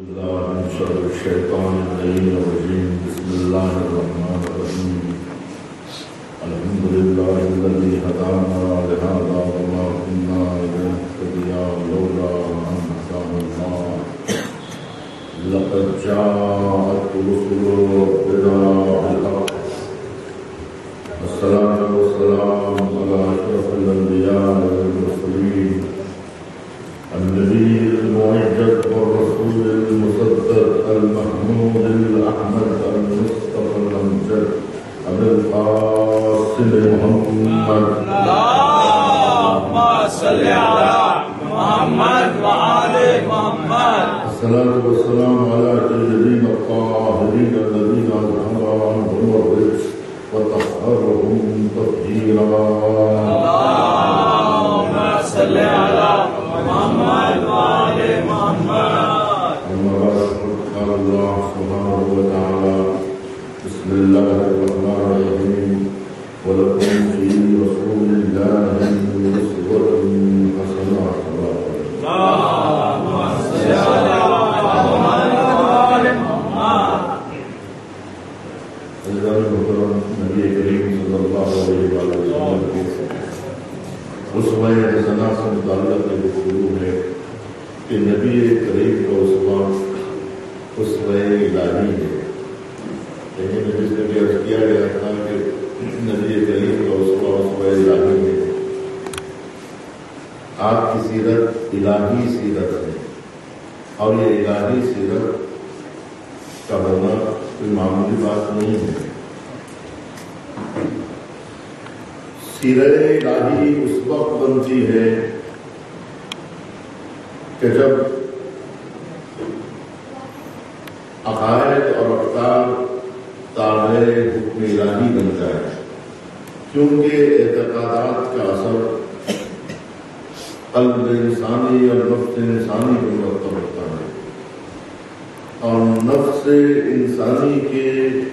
الله من شر الشيطان اللعين الرجيم. بسم الله الرحمن الرحيم. الحمد لله الذي هدانا لهذا وما كنا لنهتدي لولا أن هدانا الله. لقد جاءت رسل ربنا بالحق. الصلاة والسلام على أشرف الأنبياء والمرسلين، النبي المؤيد والرسول المصدق المحمود الأحمد المصطفى الأمجد أبي القاسم محمد. اللهم صل على محمد وآل محمد. الصلاة والسلام على الجليل الطاهرين الذين أظهر عنهم الرجس وطهرهم تطهيرا. اللهم صل على محمد وآل محمد. أما بعد، قال الله سبحانه وتعالى: بسم الله الرحمن الرحيم. ولكم في رسول الله أسوة حسنة. اللهم صل على محمد وآل محمد. نبی کریم صلی اللہ علیہ وسلم کی اسوہ حسنہ سے متعلق یہ گفتگو ہے کہ نبی کریم کا اسوہ الہی ہے. لیکن جس نے بھی عرض کیا گیا تھا کہ نبی کریم کا اسوہ الہی ہے. آپ کی سیرت الہی سیرت ہے، اور یہ الہی سیرت کا ہونا کوئی معمولی بات نہیں ہے. سیرت الہی اس وقت بنتی ہے کہ جب عقائد اور افکار تابع حکم الہی بن جائے، کیونکہ اعتقادات کا اثر قلب انسانی اور نفس انسانی پر مرتب ہوتا ہے، اور نفس انسانی کے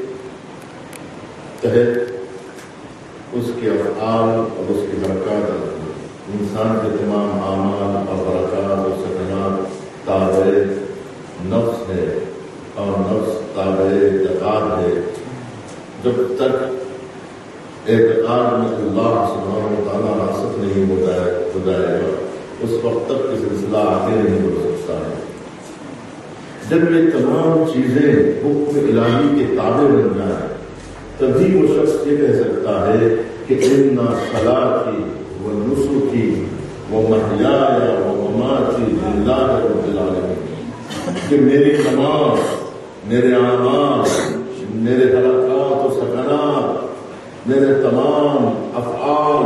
تحت اس کے افعال اور اس کی برکات آتی ہیں. انسان کے تمام اعمال اور برکات اور سکنات تابع نفس ہے، اور نفس تابع اعتقاد ہے. جب تک اعتقاد میں اللہ سبحانہ و تعالیٰ راسخ نہیں ہو جائے گا، اس وقت تک یہ سلسلہ آگے نہیں بڑھ سکتا ہے. جب یہ تمام چیزیں حکم الہی کے تابع بن جائیں، تبھی وہ شخص یہ کہہ سکتا ہے کہ ان صلاتی و نسکی و محیای و مماتی للہ رب العالمین، کہ میری نماز، میرے اعمال، میرے حرکات و سکنات، میرے تمام افعال،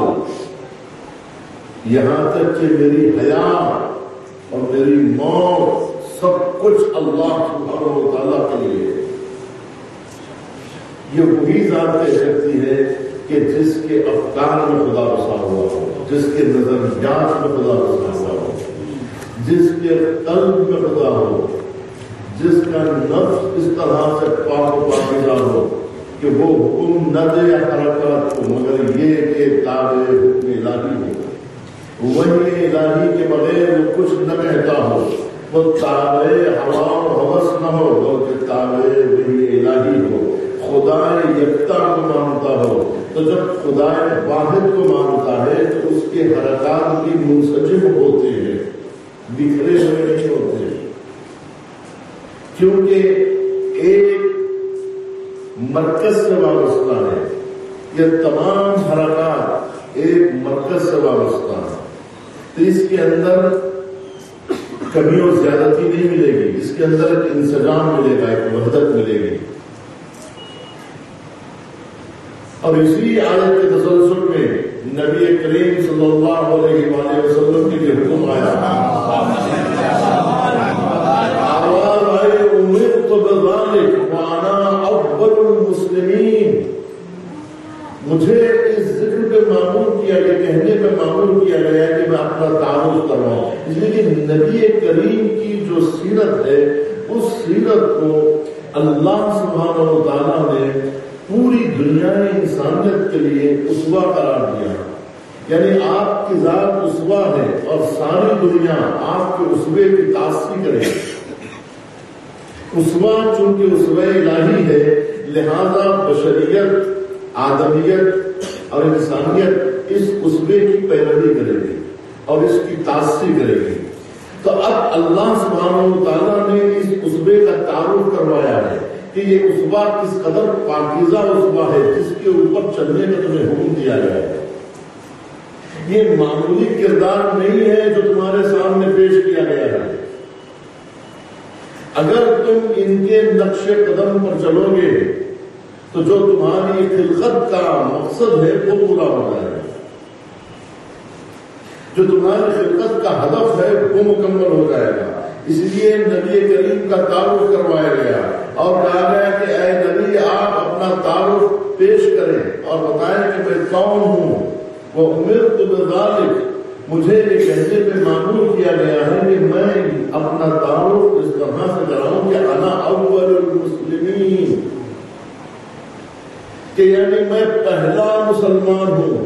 یہاں تک کہ میری حیات اور میری موت، سب کچھ اللہ سبحانہ و تعالیٰ کے لیے. یہ وہی ذات کہہ سکتی ہے کہ جس کے افکار میں خدا بسا ہوا ہو، جس کے نظریات میں خدا بسا ہوا ہو، جس کے قلب میں خدا ہو، جس کا نفس اس طرح سے پاک و پاکیزہ ہو کہ وہ حکم نہ دے حرکات کو، مگر یہ کہ تابع حکم الہی ہو. وہی الہی کے بغیر وہ کچھ نہ کہتا ہو، وہ تابع ہوا و ہوس نہ ہو، بلکہ تابع وہی الہی ہو. خدا یکتا کو مانتا ہو، تو جب خدا واحد کو مانتا ہے تو اس کے حرکات بھی منسجم ہوتے ہیں، بکھرے ہوئے نہیں ہوتے، کیونکہ ایک مرکز سے وابستہ ہے. یہ تمام حرکات ایک مرکز سے وابستہ ہے، تو اس کے اندر کمی اور زیادتی نہیں ملے گی، اس کے اندر ایک انسجام ملے گا، ایک وحدت ملے گی. اور اسی آیت کے تسلسل میں نبی کریم صلی اللہ علیہ وآلہ وسلم کی جو حکم آیا، آواز آئی امرت بذلک وانا اول المسلمین، مجھے اس ذکر پہ معمول کیا گیا، کہنے پہ معمول کیا گیا کہ میں اپنا تعارف کرواؤں. اس لیے کہ نبی کریم کی جو سیرت ہے، اس سیرت کو اللہ سبحانہ و تعالیٰ نے پوری دنیا انسانیت کے لیے اسوہ قرار دیا. یعنی آپ کی ذات اسوہ ہے اور ساری دنیا آپ کے اسوے کی تاثیر کرے. اسوہ چونکہ اسوہ الہی ہے، لہذا بشریت، آدمیت اور انسانیت اس اسوے کی پیروی کرے گی اور اس کی تاثیر کرے گی۔ تو اب اللہ سبحانہ و تعالیٰ نے اس اسوے کا تعارف کروایا ہے کہ یہ اسوہ کس قدر پاکیزہ اسوہ ہے جس کے اوپر چلنے کا تمہیں حکم دیا گیا ہے۔ یہ معمولی کردار نہیں ہے جو تمہارے سامنے پیش کیا گیا ہے۔ اگر تم ان کے نقش قدم پر چلو گے تو جو تمہاری خلقت کا مقصد ہے وہ پورا ہو جائے گا، جو تمہاری خلقت کا ہدف ہے وہ مکمل ہو جائے گا۔ اس لیے نبی کریم کا تعارف کروایا گیا اور کہا گیا کہ اے نبی آپ اپنا تعارف پیش کریں اور بتائیں کہ میں کون ہوں۔ وَأُمِرْتُ بِذَلِكَ، مجھے یہ کہنے پہ معمول کیا گیا ہے کہ میں اپنا تعارف اس طرح سے کراؤں کہ انا اول المسلمین، کہ یعنی میں پہلا مسلمان ہوں۔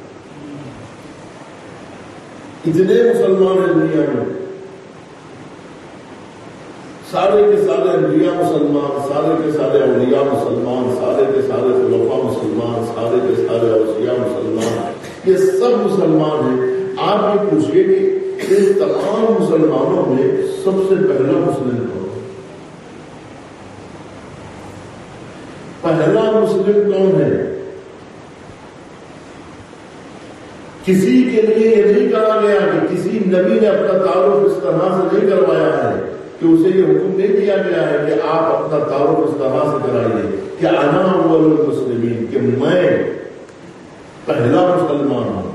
اتنے مسلمان ہیں دنیا میں، سارے کے سارے انبیاء مسلمان، سارے کے سارے اولیاء مسلمان، سارے کے سارے خلفاء مسلمان، سارے کے سارے اوصیاء مسلمان، یہ سب مسلمان ہیں۔ آپ یہ پوچھئے کہ ان تمام مسلمانوں میں سب سے پہلا مسلم کون ہے؟ پہلا مسلم کون ہے؟ کسی کے لیے یہ نہیں کہا گیا کہ کسی نبی نے اپنا تعارف اس طرح سے نہیں کروایا ہے کہ اسے یہ حکم نہیں دیا گیا ہے کہ آپ اپنا تعارف اس طرح سے کرائیے کہ انا اول المسلمین، کہ میں پہلا مسلمان ہوں۔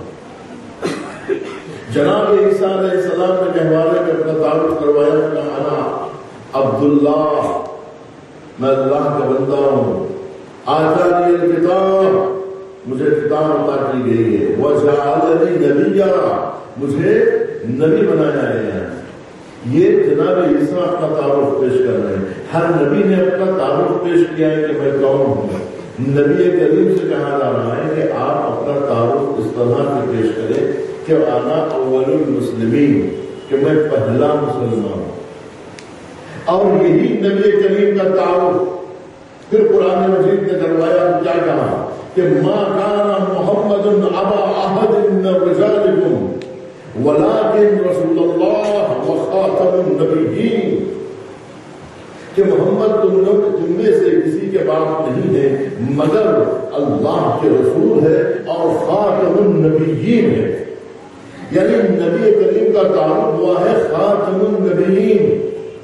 جناب عیسیٰ علیہ السلام نے کہوانے میں اپنا تعارف کروایا کہ انا عبداللہ، میں اللہ کا بندہ ہوں۔ آتانی الکتاب، مجھے کتاب عطا کی گئی ہے۔ وجعلنی نبیا، مجھے نبی بنایا گیا ہے۔ یہ جناب عیسیٰ اپنا تعارف پیش کر رہے ہیں۔ ہر نبی نے اپنا تعارف پیش کیا ہے کہ میں کون ہوں۔ نبی کریم سے کہا جا رہا ہے کہ آپ اپنا تعارف اس طرح سے پیش کریں کہ انا اول المسلمین، کہ میں پہلا مسلمان ہوں۔ اور یہی نبی کریم کا تعارف پھر قرآن مجید نے کروایا تو کیا کہا کہ ما کان محمد ابا احد من رجالکم ولکن رسول اللہ وخاتم النبیین، کہ محمد تم میں سے کسی کے باپ نہیں ہے مگر اللہ کے رسول ہے اور خاتم النبیین ہے۔ یعنی نبی کریم کا تعارف ہوا ہے خاتم النبیین،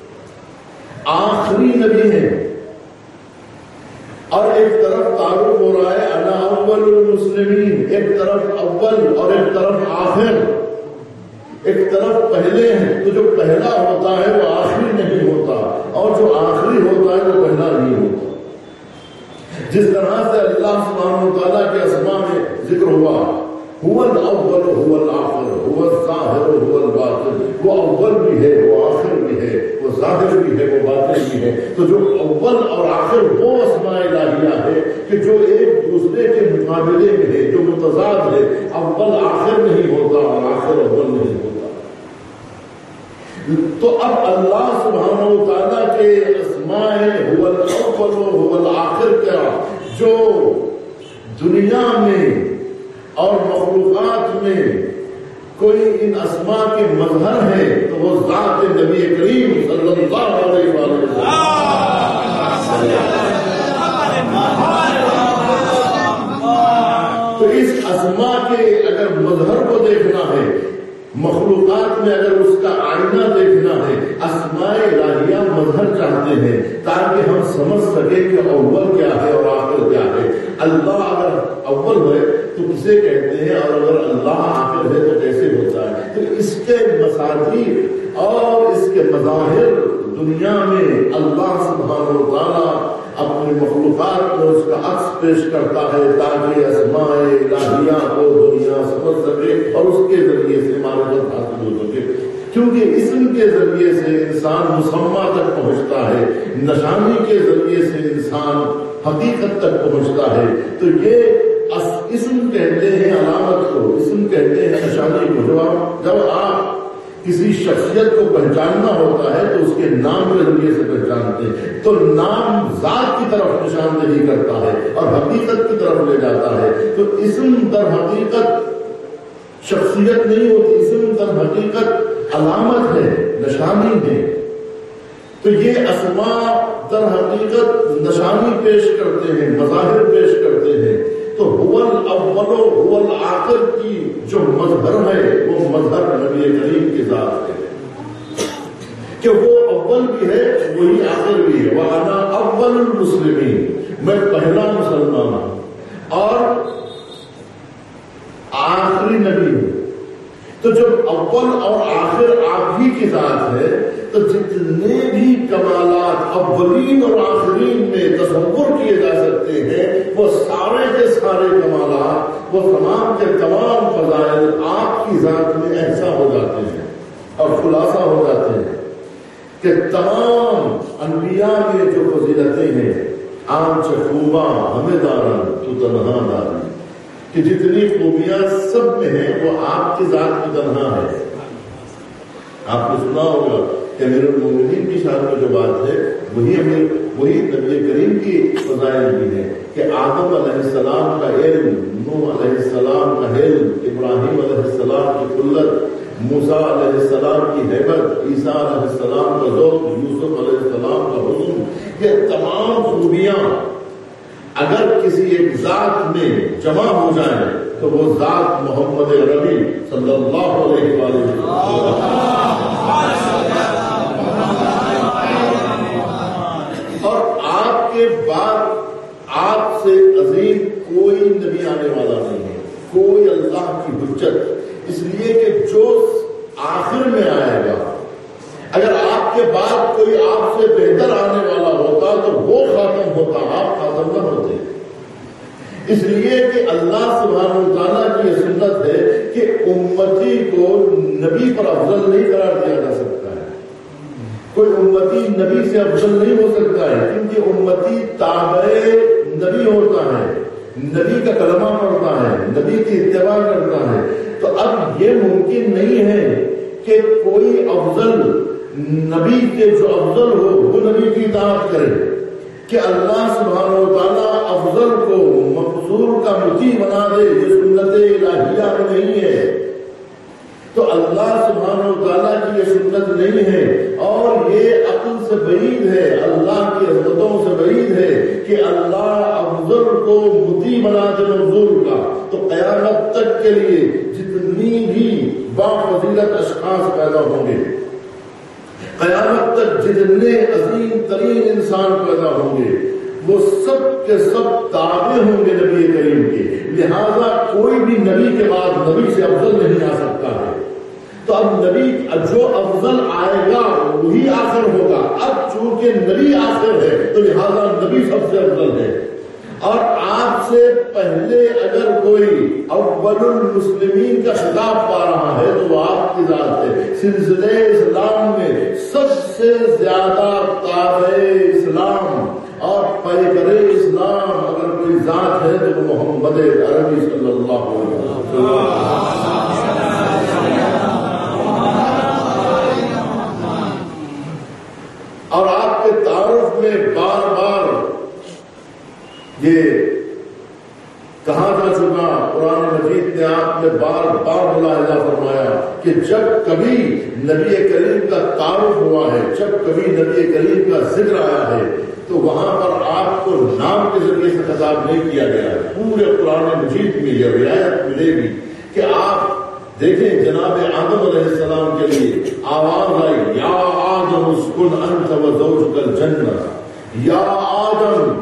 آخری نبی ہے۔ اور ایک طرف تعارف ہو رہا ہے انا اول المسلمین، ایک طرف اول اور ایک طرف آخر، ایک طرف پہلے ہیں تو جو پہلا ہوتا ہے وہ آخری نہیں ہوتا، اور جو آخری ہوتا ہے وہ پہلا نہیں ہوتا۔ جس طرح سے اللہ سبحانہ و تعالیٰ کے اسماء میں ذکر ہوا هو الاول هو الاخر هو الظاہر هو الباطن، وہ اول بھی ہے وہ آخر بھی ہے وہ ظاہر بھی ہے وہ باطن بھی ہے، تو جو اول اور آخر وہ اسماء الہیہ ہے کہ جو ایک دوسرے کے مقابلے میں ہے، جو متضاد ہے، اول آخر نہیں ہوتا اور آخر اول نہیں ہوتا۔ تو اب اللہ سبحانہ و تعالیٰ کے اسماء هو الاول هو الاخر کا جو دنیا میں اور مخلوقات میں کوئی ان اسماء کے مظہر ہے تو وہ ذات نبی کریم صلی اللہ علیہ وسلم۔ تو اس اسماء کے اگر مظہر کو دیکھنا ہے، مخلوقات میں اگر اس کا آئینہ دیکھنا ہے، اسماء الہیہ مظہر چاہتے ہیں تاکہ ہم سمجھ سکیں کہ اول کیا ہے اور آخر کیا ہے۔ اللہ اگر اول ہے تو کسے کہتے ہیں، اور اگر اللہ آخر ہے تو کیسے ہوتا ہے؟ تو اس کے مصادر اور اس کے مظاہر دنیا میں اللہ سبحانہ و تعالیٰ اپنی مخلوقات کو اس کا عکس پیش کرتا ہے تاکہ اسماء الہیہ کو دنیا سمجھ سکے اور اس کے ذریعے سے معرفت حاصل ہو سکے، کیونکہ اسم کے ذریعے سے انسان مسمى تک پہنچتا ہے، نشانی کے ذریعے سے انسان حقیقت تک پہنچتا ہے۔ تو یہ اسم کہتے ہیں علامت کو، اسم کہتے ہیں نشانی کو۔ جب آپ کسی شخصیت کو پہچاننا ہوتا ہے تو اس کے نام کے ذریعے سے پہچانتے ہیں. تو نام ذات کی طرف نشاندہی کرتا ہے اور حقیقت کی طرف لے جاتا ہے. تو اسم در حقیقت شخصیت نہیں ہوتی، اسم در حقیقت علامت ہے، نشانی ہے. تو یہ اسماء در حقیقت نشانی پیش کرتے ہیں، مظاہر پیش کرتے ہیں. تو هو الاول هو الآخر کی جو مظہر ہے وہ مظہر نبی کریم کی ذات ہے کہ وہ اول بھی ہے وہی آخر بھی ہے. وَأَنَا أَوَّلُ الْمُسْلِمِينَ، میں پہلا مسلمان ہوں اور آخری نبی ہوں. تو جب اول اور آخر آپ ہی کی ذات ہے تو جتنے بھی کمالات اولین اور آخرین میں تصور کیے جا سکتے ہیں وہ سارے کے سارے کمالات، وہ تمام کے تمام فضائل آپ کی ذات میں ایسا ہو جاتے ہیں اور خلاصہ ہو جاتے ہیں کہ تمام انبیاء میں جو فضیلتیں ہیں عام خوباں ہمیں دارن تو تنہا دارن، کہ جتنی خوبیاں سب میں ہیں وہ آپ کی ذات کی تنہا ہے. آپ نے سنا ہوگا کہ امیر المومنین کی شان میں جو بات ہے وہی نبی کریم کی فضائل بھی ہے کہ آدم علیہ السلام کا علم، نوح علیہ السلام کا علم، ابراہیم علیہ السلام کی قلت، موسیٰ علیہ السلام کی ہیبت، عیسیٰ علیہ السلام کا ذوق، یوسف علیہ السلام کا حسن، یہ تمام خوبیاں اگر کسی ایک ذات میں جمع ہو جائے تو وہ ذات محمد عربی صلی اللہ علیہ وسلم. اور آپ کے بعد آپ سے عظیم کوئی نبی آنے والا نہیں ہے، کوئی اللہ کی حجت، اس لیے کہ جو آخر میں آئے گا اگر آپ کے بعد کوئی آپ سے بہتر آنے والا ہوتا تو وہ خاتم ہوتا، آپ خاتم نہ ہوتے. اس لیے کہ اللہ سبحانہ وتعالیٰ کی یہ سنت ہے کہ امتی کو نبی پر افضل نہیں قرار دیا جا سکتا ہے. کوئی امتی نبی سے افضل نہیں ہو سکتا ہے کیونکہ امتی تابع نبی ہوتا ہے، نبی کا کلمہ پڑھتا ہے، نبی کی اتباع کرتا ہے. تو اب یہ ممکن نہیں ہے کہ کوئی افضل نبی کے جو افضل ہو وہ نبی کی اطاعت کرے، کہ اللہ سبحانہ وتعالیٰ افضل کو مقصور کا مطیع بنا دے، یہ سنت الہیہ میں نہیں ہے. تو اللہ سبحانہ وتعالیٰ کی یہ سنت نہیں ہے اور یہ عقل سے بعید ہے، اللہ کی عظمتوں سے بعید ہے کہ اللہ افضل کو مطیع بنا دے منظور کا. تو قیامت تک کے لیے جتنی بھی بافضیلت اشخاص پیدا ہوں گے، قیامت تک جتنے عظیم ترین انسان پیدا ہوں گے وہ سب کے سب تابع ہوں گے نبی کریم کے. لہذا کوئی بھی نبی کے بعد نبی سے افضل نہیں آ سکتا ہے. تو اب نبی جو افضل آئے گا وہی آخر ہوگا. اب چونکہ نبی آخر ہے تو لہذا نبی سب سے افضل ہے. اور آپ سے پہلے اگر کوئی اول المسلمین کا خطاب پا رہا ہے تو وہ آپ کی ذات ہے. سلسلے اسلام میں سب سے زیادہ تابع اسلام اور پیکر اسلام اگر کوئی ذات ہے تو وہ محمد عربی صلی اللہ علیہ وسلم. اور آپ کے تعارف میں بار بار یہ کہا جا چکا، قرآن مجید نے آپ نے بار بار ملاحظہ فرمایا کہ جب کبھی نبی کریم کا تعارف ہوا ہے، جب کبھی نبی کریم کا ذکر آیا ہے تو وہاں پر آپ کو نام کے ذریعے سے خطاب نہیں کیا گیا ہے. پورے قرآن مجید میں یہ رعایت ملے گی کہ آپ دیکھیں جناب آدم علیہ السلام کے لیے آواز آئی، یا آدم اسکن انت وزوجک الجنہ، یا آدم.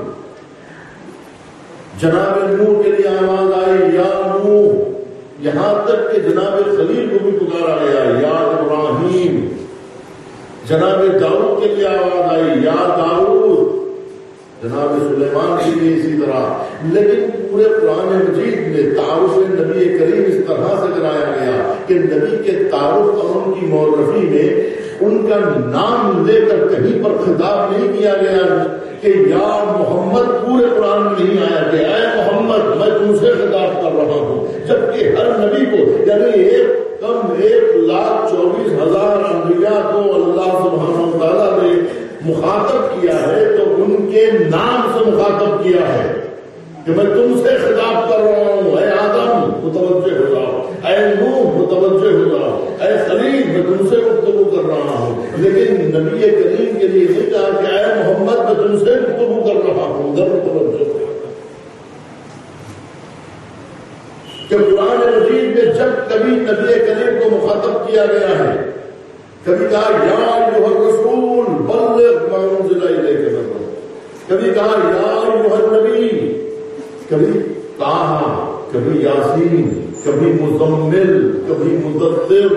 جناب نوح کے لیے آواز آئی، یا نوح. یہاں تک کہ جناب خلیل کو بھی پکارا گیا، یا ابراہیم. جناب داؤد کے لیے آواز آئی، یا داؤد. جناب سلیمان کے لیے اسی طرح. لیکن پورے قرآن مجید میں تعارف نبی کریم اس طرح سے کرایا گیا کہ نبی کے تعارف اور ان کی معرفی میں ان کا نام لے کر کہیں پر خطاب نہیں کیا گیا کہ یا محمد. پورے قرآن میں نہیں آیا کہ اے محمد میں تم سے خطاب کر رہا ہوں، جبکہ ہر نبی کو یعنی 1,24,000 نام سے مخاطب کیا ہے کہ میں تم سے خطاب کر رہا ہوں، اے آدم متوجہ ہو جاؤ، اے نوح متوجہ ہو جاؤ، اے خلیل میں تم سے گفتگو کر رہا ہوں. لیکن نبی کریم کے لیے نہیں کہا کہ اے محمد میں تم سے گفتگو کر رہا ہوں، ادھر متوجہ ہو. کہ قرآن مجید میں جب کبھی نبی کریم کو مخاطب کیا گیا ہے، کبھی کہا یا ایھا الرسول بلغ ما انزل الیک من ربک، کبھی کہا یا ایھا النبی، کبھی طٰہٰ، کبھی یاسین، کبھی مزمل، کبھی مدثر.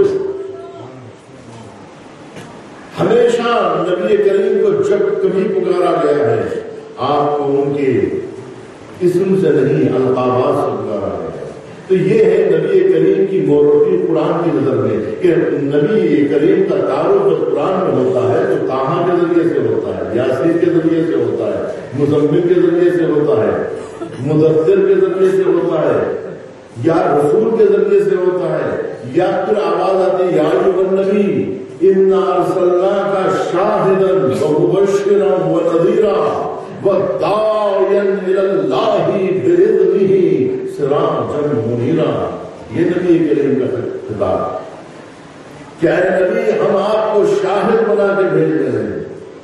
ہمیشہ نبی کریم کو جب کبھی پکارا گیا ہے آپ کو ان کے اسم سے نہیں القابات سے پکارا گیا. تو یہ ہے نبی کریم کی مورٹی قرآن کی نظر میں کہ نبی کریم کا تعارف جب قرآن میں ہوتا ہے تو طٰہٰ کے ذریعے سے ہوتا ہے، یاسین کے ذریعے سے ہوتا ہے، مزمل کے ذریعے سے ہوتا ہے، مدثر کے ذریعے سے ہوتا ہے، یا رسول کے ذریعے سے ہوتا ہے، یا پھر آواز آتی یا ایھا النبی انا ارسلناک شاہدا ومبشرا ونذیرا وداعیا الی اللہ باذنہ سراجا منیرا. یہ نبی کریم کا خطاب کہ اے نبی ہم آپ کو شاہد بنا کے بھیج رہے ہیں.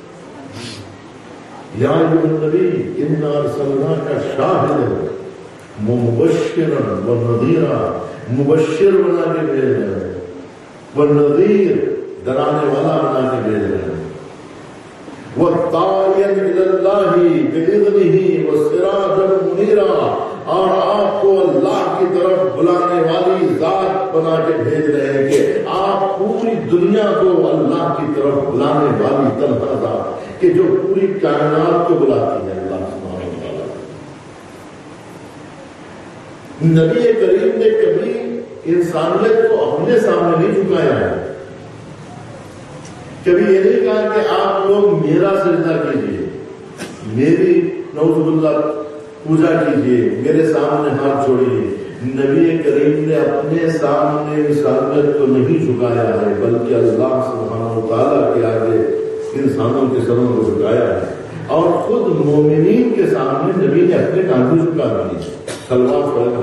یا ایھا النبی انا ارسلناک شاہدا ومبشرا ونذیرا، مبشر بنا کے بھیج رہے ہیں، ونذیر ڈرانے والا بنا کے بھیج رہے ہیں، وَالدَّاعِيًا إِلَى اللَّهِ بِإِذْنِهِ وَسِرَاجًا مُنِيرًا، اور آپ کو اللہ کی طرف بلانے والی ذات بنا کے بھیج رہے ہیں کہ آپ پوری دنیا کو اللہ کی طرف بلانے والی تنہا ذات کہ جو پوری کائنات کو بلاتی ہے اللہ سبحانہ وتعالی. نبی کریم نے کبھی انسانیت کو اپنے سامنے نہیں جھکایا ہے. کبھی یہ نہیں کہا کہ آپ لوگ میرا سجدہ کیجیے، میری نعوذ باللہ پوجا کیجیے، میرے سامنے ہاتھ جوڑیے. نبی کریم نے اپنے سامنے انسانیت کو نہیں جھکایا ہے بلکہ اللہ سبحانہ وتعالیٰ کے آگے انسانوں کے سروں کو جھکایا ہے. اور خود مومنین کے سامنے نبی نے اپنے کاندھے جھکا دیے. صلوات پڑھیں.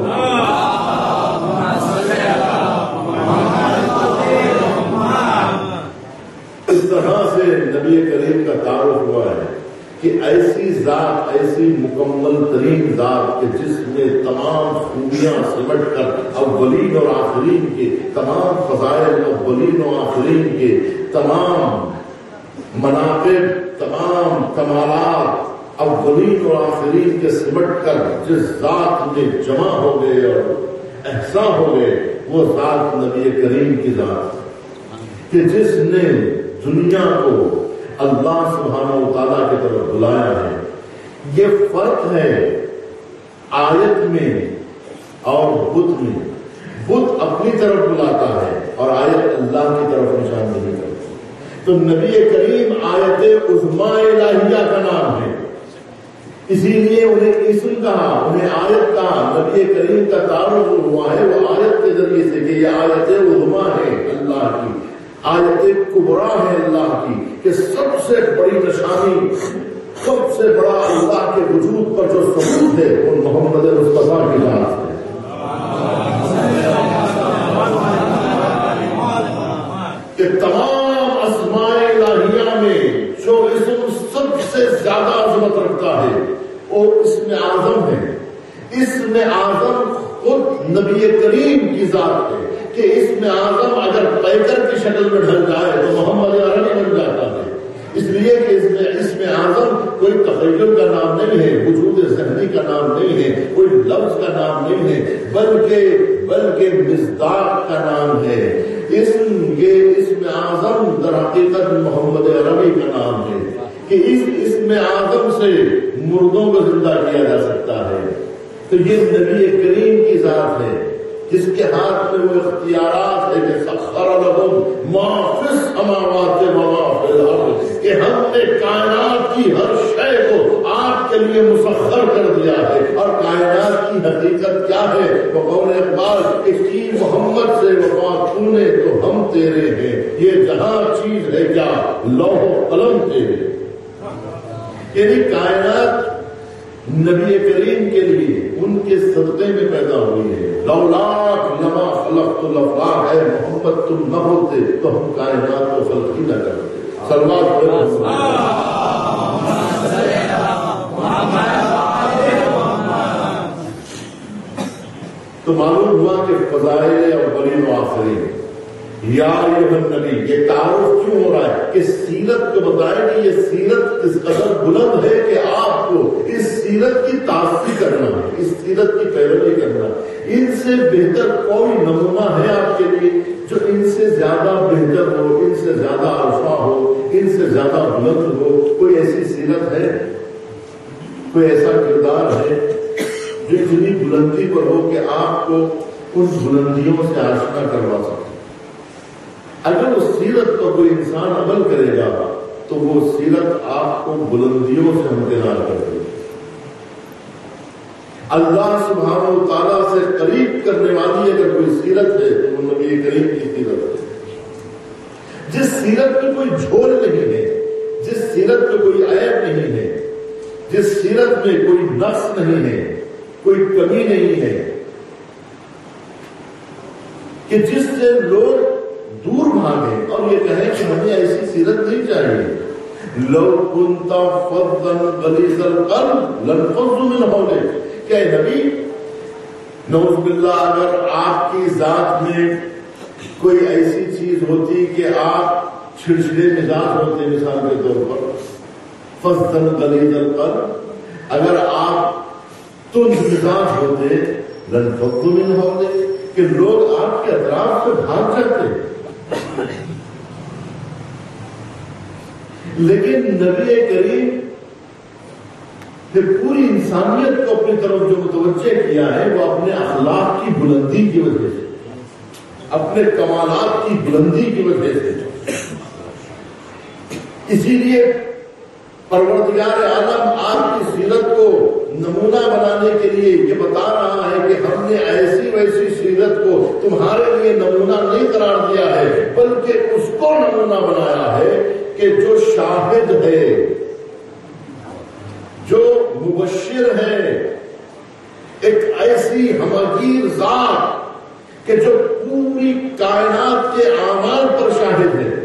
اس طرح سے نبی کریم کا تعارف ہوا ہے کہ ایسی ذات، ایسی مکمل ترین ذات کہ جس میں تمام خوبیاں سمٹ کر اولین اور آخرین کے تمام فضائل، اولین و آخرین کے تمام مناقب، تمام کمالات اولین اور آخرین کے سمٹ کر جس ذات میں جمع ہو گئے اور احسا ہو گئے، وہ ذات نبی کریم کی ذات کہ جس نے دنیا کو اللہ سبحانہ وتعالیٰ کی طرف بلایا ہے. یہ فرق ہے آیت میں اور بت میں. بت اپنی طرف بلاتا ہے اور آیت اللہ کی طرف نشان نہیں کرتی. تو نبی کریم آیت عظمیٰ الہیہ کا نام ہے، اسی لیے انہیں اسم کہا، انہیں آیت کہا. نبی کریم کا تعارف ہوا ہے وہ آیت کے ذریعے سے کہ یہ آیت عظمیٰ ہے اللہ کی، آیت کبریٰ ہے اللہ کی کہ سب سے بڑی نشانی، سب سے بڑا اللہ کے وجود پر جو ثبوت ہے وہ محمد مصطفیٰ کی ذات ہے. کہ تمام اسماء الہیہ میں جو اسم سب سے زیادہ عظمت رکھتا ہے وہ اسم اعظم ہے. اسم اعظم خود نبی کریم کی ذات ہے کہ اسم اعظم اگر پیکر کی شکل میں ڈھل جائے تو محمد عربی بن جاتا ہے. اس لیے کہ اسم اعظم کوئی تخیل کا نام نہیں ہے، وجود ذہنی کا نام نہیں ہے، کوئی لفظ کا نام نہیں ہے، بلکہ مصداق کا نام ہے. یہ اسم اعظم در حقیقت محمد عربی کا نام ہے کہ اس اسم اعظم سے مردوں کو زندہ کیا جا سکتا ہے. تو یہ نبی کریم کی ذات ہے جس کے ہاتھ میں وہ اختیارات ہے کہ سخر لکم ما فی السماوات و ما فی الارض، کہ ہم نے کائنات کی ہر شے کو آپ کے لیے مسخر کر دیا ہے. اور کائنات کی حقیقت کیا ہے؟ بقول اقبال کہ کی محمد سے وفا تو نے تو ہم تیرے ہیں، یہ جہاں چیز ہے کیا لوح و قلم تیرے. یعنی کائنات نبی کریم کے لیے ان کے صدقے میں پیدا ہوئی ہے. لولاک لما خلقت الافلاک، ہے محمد تم نہ ہوتے تو ہم کائنات کو خلق ہی نہ کرتے. صلوات تو معلوم ہوا کہ فضائل اولین و آخرین. یا ایھا النبی، یہ تعارف کیوں ہو رہا ہے کہ سیرت کو بتائیں کہ یہ سیرت اس قدر بلند ہے کہ آپ کو اس سیرت کی تعریف کرنا ہے، اس سیرت کی پیروی کرنا. ان سے بہتر کوئی نمونہ ہے آپ کے لیے جو ان سے زیادہ بہتر ہو، ان سے زیادہ عرفہ ہو، ان سے زیادہ بلند ہو؟ کوئی ایسی سیرت ہے، کوئی ایسا کردار ہے جو اتنی بلندی پر ہو کہ آپ کو ان بلندیوں سے آشنا کروا سکے؟ اگر اس سیرت پر کوئی انسان عمل کرے گا تو وہ سیرت آپ کو بلندیوں سے ہمکنار کر دے گی. اللہ سبحانہ و تعالیٰ سے قریب کرنے والی اگر کوئی سیرت ہے تو وہ نبی کریم کی سیرت ہے. جس سیرت میں کوئی جھول نہیں ہے، جس سیرت میں کوئی عیب نہیں ہے، جس سیرت میں کوئی نقص نہیں ہے، کوئی کمی نہیں ہے، کہ جس سے لوگ دور بھاگے اور یہ کہیں کہ ہمیں ایسی سیرت نہیں چاہیے. لو كنت فظا غلیظ القلب لانفضوا من حولك، کہ نبی نعوذ باللہ اگر آپ کی ذات میں کوئی ایسی چیز ہوتی کہ آپ چھڑچھڑے مزاج ہوتے، مثال کے طور پر فظا غلیظ القلب، اگر آپ تند مزاج ہوتے لانفضوا من حولك، کہ لوگ آپ کے اطراف سے بھاگ جاتے. لیکن نبی کریم نے پوری انسانیت کو اپنی طرف جو متوجہ کیا ہے وہ اپنے اخلاق کی بلندی کی وجہ سے، اپنے کمالات کی بلندی کی وجہ سے. اسی لیے پروردگار عالم آپ کی سیرت کو نمونہ بنانے کے لیے یہ بتا رہا ہے کہ ہم نے ایسی ویسی سیرت کو تمہارے لیے نمونہ نہیں قرار دیا ہے، بلکہ اس کو نمونہ بنایا ہے کہ جو شاہد ہے، جو مبشر ہے، ایک ایسی ہمگیر ذات کہ جو پوری کائنات کے اعمال پر شاہد ہے.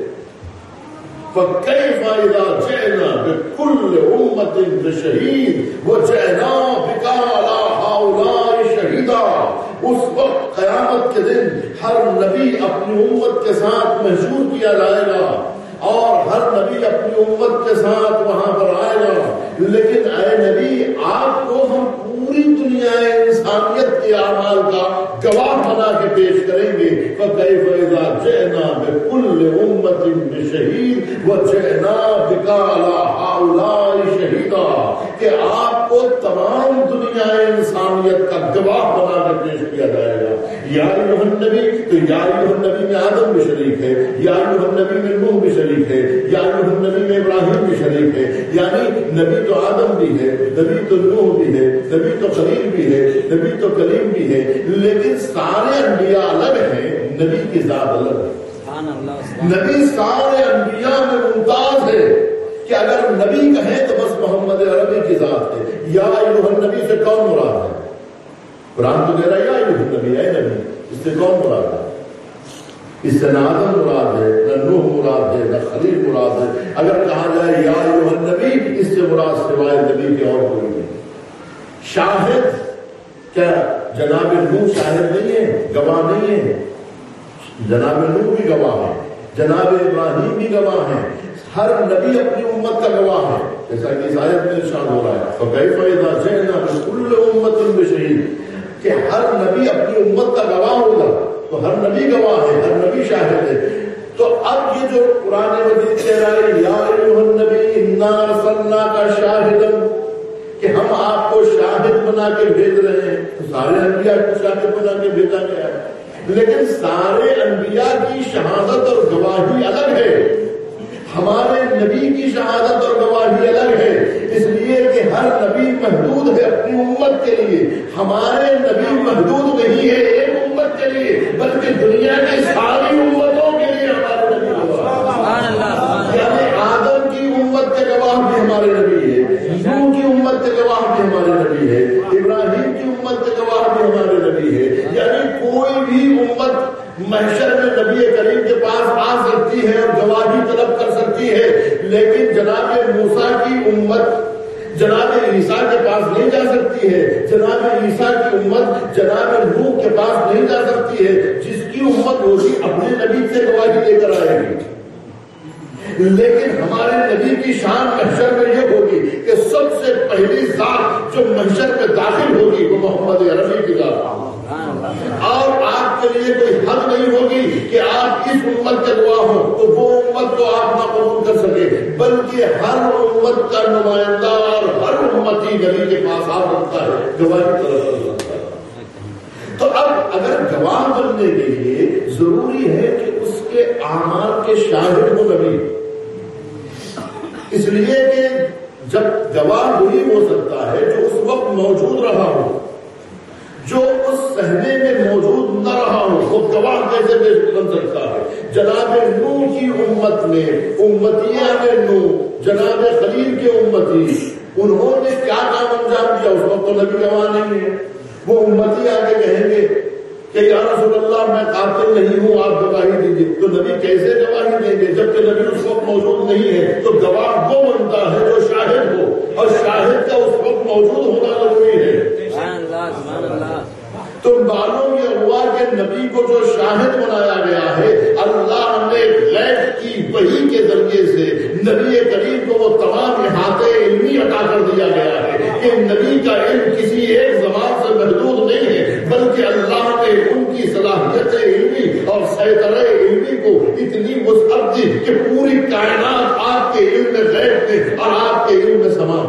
فَكَيْفَ إِذَا جِئْنَا بِكُلِّ أُمَّةٍ بِشَهِيدٍ وَجِئْنَا بِكَ عَلَىٰ هَٰؤُلَاءِ شَهِيدًا. اس وقت قیامت کے دن ہر نبی اپنی امت کے ساتھ محشور کیا جائے گا اور ہر نبی اپنی امت کے ساتھ وہاں پر آئے گا. لیکن اے نبی، آپ کو ہم پوری دنیا انسانیت کے اعمال کا گواہ بنا کے پیش کریں گے. فَكَيْفَ إِذَا جِئْنَا بِكُلِّ أُمَّةٍ بِشَهِيدٍ وَجِئْنَا بِكَ عَلَىٰ هَٰؤُلَاءِ شَهِيدًا، کہ آپ کو تمام دنیا انسانیت کا گواہ بنا کے پیش کیا جائے گا. یا ایھا النبی، تو یا ایھا النبی میں آدم بھی شریک ہے، یا ایھا النبی میں نوح بھی شریک ہے، یا ایھا النبی میں ابراہیم بھی شریک ہے. یعنی نبی تو آدم بھی ہے، نبی تو نوح بھی ہے، نبی تو خلیل بھی ہے، نبی تو کلیم بھی ہے، لیکن سارے انبیاء الگ ہیں، نبی کی ذات الگ ہے. نبی سارے انبیاء میں ممتاز ہے کہ اگر نبی کہیں تو بس محمد عربی کی ذات ہے. یا ایھا النبی سے کون مراد ہے؟ قرآن تو کہہ رہا ہے یا ایھا النبی، اے نبی، اس سے کون مراد ہے؟ اس سے نہ آدم مراد ہے، نہ نوح مراد ہے، نہ خلیل مراد ہے. اگر کہا جائے یا ایھا النبی، اس سے مراد سوائے نبی کے اور کوئی نہیں. شاہد کیا جناب نوح شاہد نہیں ہے، گواہ نہیں ہے؟ جناب نوح بھی گواہ ہے، جناب ابراہیم بھی گواہ ہے. ہر نبی اپنی امت کا گواہ ہے، جیسا کہ اس آیت میں ارشاد ہو رہا ہے فَكَيْفَ إِذَا جِئْنَا بِكُلِّ أُمَّةٍ بِشَهِيدٍ، کہ ہر نبی اپنی امت کا گواہ ہوگا. تو ہر نبی گواہ ہے، ہر نبی شاہد ہے. تو اب یہ جو قرآن مجید کہہ رہا ہے یا ایھا النبی انا ارسلناک شاہدا، کہ ہم آپ کو شاہد بنا کے بھیج رہے ہیں، تو سارے انبیاء کو شاہد بنا کے بھیجا گیا ہے. لیکن سارے انبیاء کی شہادت اور گواہی الگ ہے، ہمارے نبی کی شہادت اور گواہی الگ ہے. اس لیے کہ ہر نبی محدود ہے اپنی امت کے لیے، ہمارے نبی محدود نہیں ہے ایک امت کے لیے، بلکہ دنیا کی ساری امتوں کے لیے ہمارے نبی گواہ. یعنی آدم کی امت کے گواہ بھی ہمارے نبی ہے، بھی ہمارے نبی ہے، ابراہیم کی امت کے گواہ بھی ہمارے نبی ہے. یعنی کوئی بھی امت محشر میں نبی کریم کے پاس آ سکتی ہے اور گواہی طلب کر سکتی ہے، لیکن جناب موسیٰ کی امت جناب عیسیٰ کے پاس نہیں جا سکتی ہے، جناب عیسیٰ کی امت جناب نوح کے پاس نہیں جا سکتی ہے. جس کی امت ہوگی اپنے نبی سے گواہی لے کر آئے گی. لیکن ہمارے نبی کی شان محشر میں یہ ہوگی کہ سب سے پہلی ذات جو محشر میں داخل ہوگی وہ محمد عربی کی ذات، اور آپ کے لیے کوئی حد نہیں ہوگی کہ آپ اس امت کے گواہ ہو تو وہ امت کو آپ نہ قبول کر سکے، بلکہ ہر امت کا نمائندہ اور ہر امتی نبی کے پاس آ سکتا ہے، گواہی طلب کر سکتا ہے. تو اب اگر گواہ بننے کے لیے ضروری ہے کہ اس کے اعمال کے شاہد ہو نبی، اس لیے کہ جب گواہ وہی ہو سکتا ہے جو اس وقت موجود رہا ہو، جو اس صحنے میں موجود نہ رہا ہو وہ گواہ کیسے بن سکتا ہے؟ جناب نوح کی امت میں امتیان نوح، جناب خلیل کے امتی، انہوں نے کیا کام انجام دیا؟ اس وقت تو نبی گواہ نہیں ہے. وہ امتی آگے کہیں گے کہ یا رسول اللہ میں قاتل نہیں ہوں، آپ گواہی دیجیے. تو نبی کیسے گواہی دیں گے جبکہ نبی اس وقت موجود نہیں ہے؟ تو گواہ وہ بنتا ہے جو شاہد ہو، اور شاہد کا اس وقت موجود ہونا ضروری ہے. تو معلوم یہ ہوا کہ نبی کو جو شاہد بنایا گیا ہے، اللہ نے غیب کی وحی کے ذریعے سے نبی کریم کو وہ تمام احاطے علمی عطا کر دیا گیا ہے کہ نبی کا علم کسی ایک زبان سے محدود نہیں ہے، بلکہ اللہ نے ان کی صلاحیت علمی اور سیطرہ علمی کو اتنی وسعت دی کہ پوری کائنات آپ کے علم غیب میں اور آپ کے علم میں سما.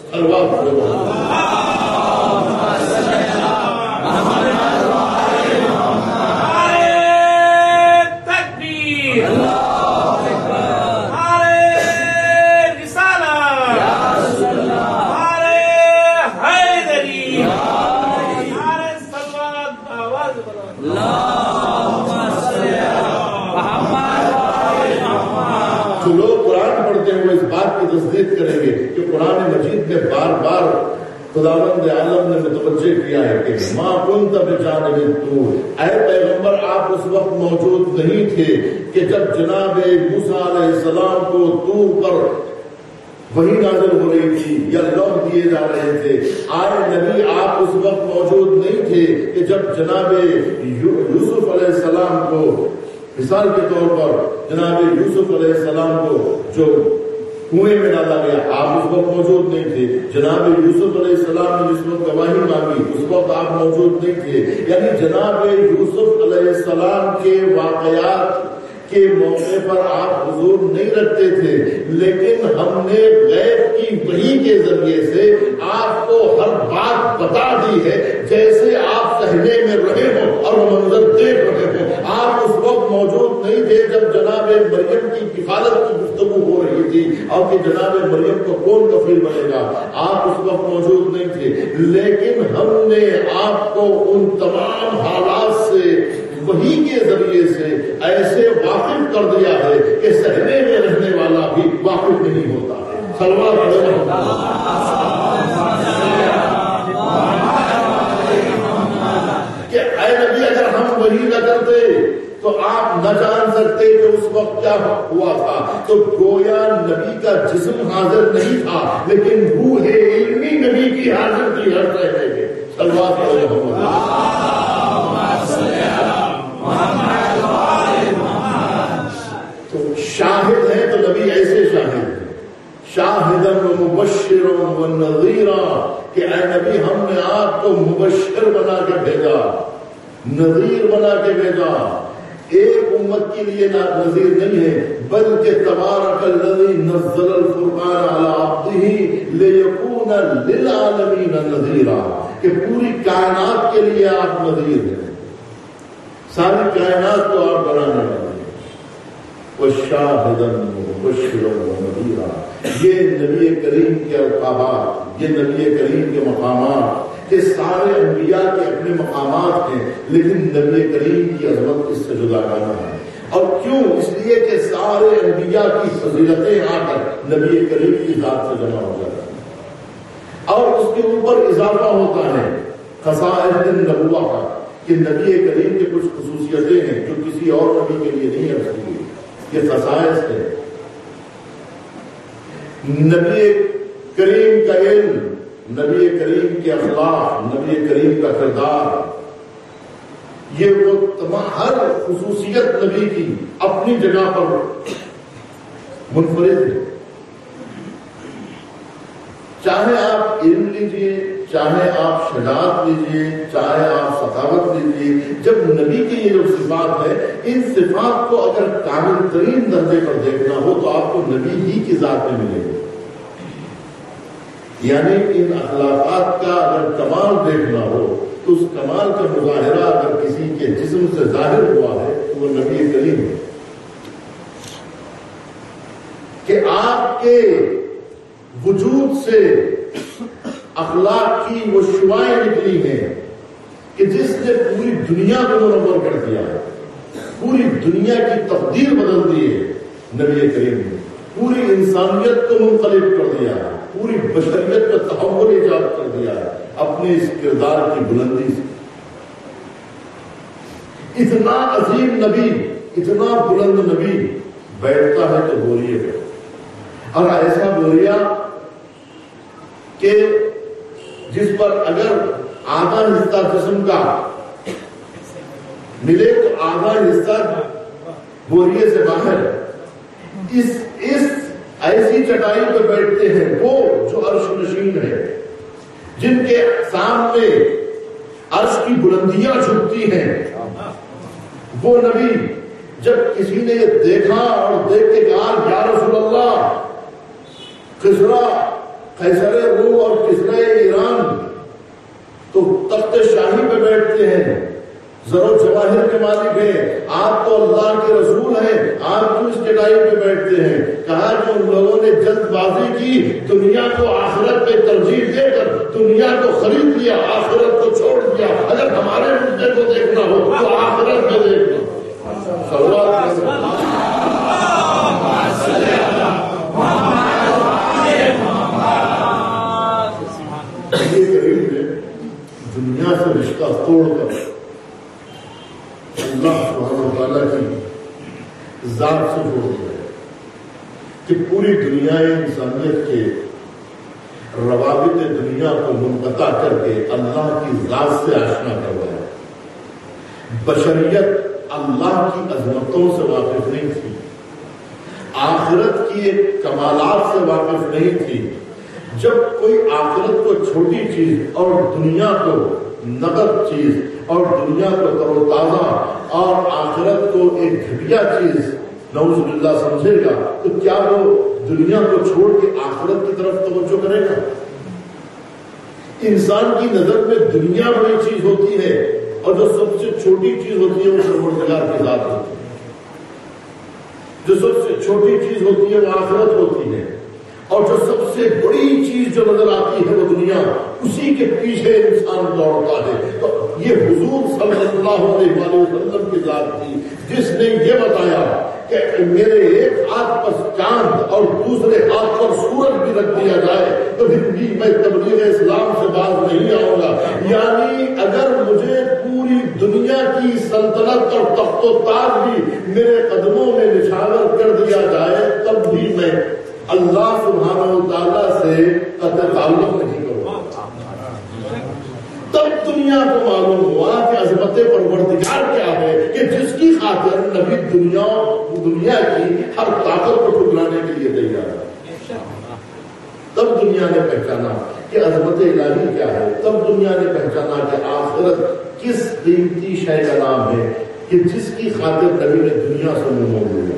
جو لوگ قرآن پڑھتے ہیں وہ اس بات کی تصدیق کریں گے کہ قرآن مجید میں بار بار خداوند عالم نے متوجہ کیا ہے کہ ما کنت بجانب الطور، اے پیغمبر آپ اس وقت موجود نہیں تھے کہ جب جناب موسیٰ علیہ السلام کو طور پر وہی نازل ہو رہی تھی یا لوح دیے جا رہے تھے. آئے نبی آپ اس وقت موجود نہیں تھے کہ جب جناب یوسف علیہ السلام کو مثال کے طور پر جناب یوسف علیہ السلام کو جو کنویں میں ڈالا گیا، آپ اس وقت موجود نہیں تھے. جناب یوسف علیہ السلام نے جس وقت گواہی مانگی اس وقت آپ موجود نہیں تھے. یعنی جناب یوسف علیہ السلام کے واقعات کے موقع پر آپ حضور نہیں رکھتے تھے، لیکن ہم نے غیب کی وحی کے ذریعے سے آپ کو ہر بات بتا دی ہے، جیسے آپ صحنے میں رہے ہوں اور وہ منظر دیکھ رہے ہوں. آپ اس وقت موجود نہیں تھے جب جناب مریم کی کفالت کی گفتگو ہو رہی تھی اور کہ جناب مریم کو کون کفیل بنے گا، آپ اس وقت موجود نہیں تھے. لیکن ہم نے آپ کو ان تمام حالات سے وحی کے ذریعے سے ایسے واقف کر دیا ہے کہ صحنے میں رہنے والا بھی واقف نہیں ہوتا ہے. صلوات کہ اے نبی اگر ہم وحی نہ کرتے تو آپ نہ جان سکتے کہ اس وقت کیا ہوا تھا. تو گویا نبی کا جسم حاضر نہیں تھا لیکن روح علمی نبی کی حاضر تھی ہر صحنے میں. صلوات تو شاہد ہے تو نبی ایسے شاہد ہے، شاہدن و مبشر و نذیرا کہ اے نبی ہم نے آپ کو مبشر بنا کے بھیجا، نذیر بنا کے بھیجا. ایک امت کے لیے نذیر نہیں ہے بلکہ تبارک الذی نزل الفرقان علی عبدہ لیکون للعالمین نذیرا کہ پوری کائنات کے لیے آپ نذیر ہیں، ساری کائنات کو آپ بنانے والے ہیں. وشاہدن ومبشرا ونذیرا، یہ نبی کریم کے القابات، یہ نبی کریم کے مقامات کہ سارے انبیاء کے اپنے مقامات ہیں لیکن نبی کریم کی عظمت اس سے جداگانہ ہے. اور کیوں؟ اس لیے کہ سارے انبیاء کی فضیلتیں آ کر نبی کریم کی ذات سے جمع ہو جاتی ہیں. اور اس کے اوپر اضافہ ہوتا ہے خصائص النبوہ کا کہ نبی کریم کے کچھ خصوصیتیں ہیں جو کسی اور نبی کے لیے نہیں عرض کی گئی. یہ خصائص ہے. نبی کریم کا علم، نبی کریم کے اخلاق، نبی کریم کا کردار، یہ وہ تمام ہر خصوصیت نبی کی اپنی جگہ پر منفرد ہے. چاہے آپ علم لیجئے، چاہے آپ شجاعت لیجئے، چاہے آپ سخاوت لیجئے، جب نبی کی یہ جو صفات ہے، ان صفات کو اگر کامل ترین درجے پر دیکھنا ہو تو آپ کو نبی ہی کی ذات میں ملے گا. یعنی ان اخلاقات کا اگر کمال دیکھنا ہو تو اس کمال کا مظاہرہ اگر کسی کے جسم سے ظاہر ہوا ہے تو وہ نبی کریم ہے. کہ آپ کے وجود سے اخلاق کی وہ شعائیں نکلی ہیں کہ جس نے پوری دنیا کو منور کر دیا ہے، پوری دنیا کی تقدیر بدل دی ہے. نبی کریم نے پوری انسانیت کو منقلب کر دیا ہے، پوری بشریت کا تحول ایجاد کر دیا ہے اپنے اس کردار کی بلندی سے. اتنا عظیم نبی، اتنا بلند نبی بیٹھتا ہے تو بوریے پہ، اور ایسا بوریا کہ جس پر اگر آدھا حصہ جسم کا ملے تو آدھا حصہ بوریے سے باہر. اس ایسی چٹائی پہ بیٹھتے ہیں وہ جو عرش نشین ہے، جن کے سامنے عرش کی بلندیاں جھکتی ہیں. وہ نبی جب کسی نے یہ دیکھا اور دیکھ کے کہا یا رسول اللہ، قیصر روم اور کسرا ایران تو تخت شاہی پہ بیٹھتے ہیں، زر و جواہر کے مالک ہیں، آپ تو اللہ کے رسول ہیں، آپ تو اس چٹائی پہ بیٹھتے ہیں. کہا کہ ان لوگوں نے جلد بازی کی، دنیا کو آخرت پہ ترجیح دے کر دنیا کو خرید لیا، آخرت کو چھوڑ دیا. اگر ہمارے مدعے کو دیکھنا ہو تو آخرت میں دیکھنا. دنیا سے رشتہ توڑ کر اللہ سبحانہ وتعالیٰ کی ذات سے جوڑ دیا ہے کہ پوری دنیا انسانیت کے روابط دنیا کو منقطع کر کے اللہ کی ذات سے آشنا کروایا. بشریت اللہ کی عظمتوں سے واقف نہیں تھی، آخرت کی کمالات سے واقف نہیں تھی. جب کوئی آخرت کو چھوٹی چیز اور دنیا کو نقد چیز اور دنیا کو تر و تازہ اور آخرت کو ایک گھٹیا چیز نعوذ باللہ سمجھے گا تو کیا وہ دنیا کو چھوڑ کے آخرت کی طرف توجہ کرے گا؟ انسان کی نظر میں دنیا بڑی چیز ہوتی ہے اور جو سب سے چھوٹی چیز ہوتی ہے وہ پروردگار کی ذات ہوتی ہے. جو سب سے چھوٹی چیز ہوتی ہے وہ آخرت ہوتی ہے، اور جو سب سے بڑی چیز جو نظر آتی ہے وہ دنیا، اسی کے پیچھے انسان دوڑتا ہے. تو یہ حضور صلی اللہ علیہ وسلم کی ذات تھی جس نے یہ بتایا کہ میرے ایک ہاتھ پر چاند اور دوسرے ہاتھ پر سورج بھی رکھ دیا جائے تو پھر بھی میں تبلیغ اسلام سے باز نہیں آؤں گا. یعنی اگر مجھے پوری دنیا کی سلطنت اور تخت و تاج بھی میرے قدموں میں نچھاور کر دیا جائے تب بھی میں اللہ سبحانہ وتعالیٰ سے قطع تعلق نہیں کروں. تب دنیا کو معلوم ہوا کہ عظمت پروردگار کیا ہے کہ جس کی خاطر نبی دنیا کی ہر طاقت کو ٹھکرانے کے لیے تیار ہے. تب دنیا نے پہچانا کہ عظمت الہی کیا ہے. تب دنیا نے پہچانا کہ آخرت کس قیمتی شے کا نام ہے کہ جس کی خاطر نبی نے دنیا سے منہ موڑ لیا،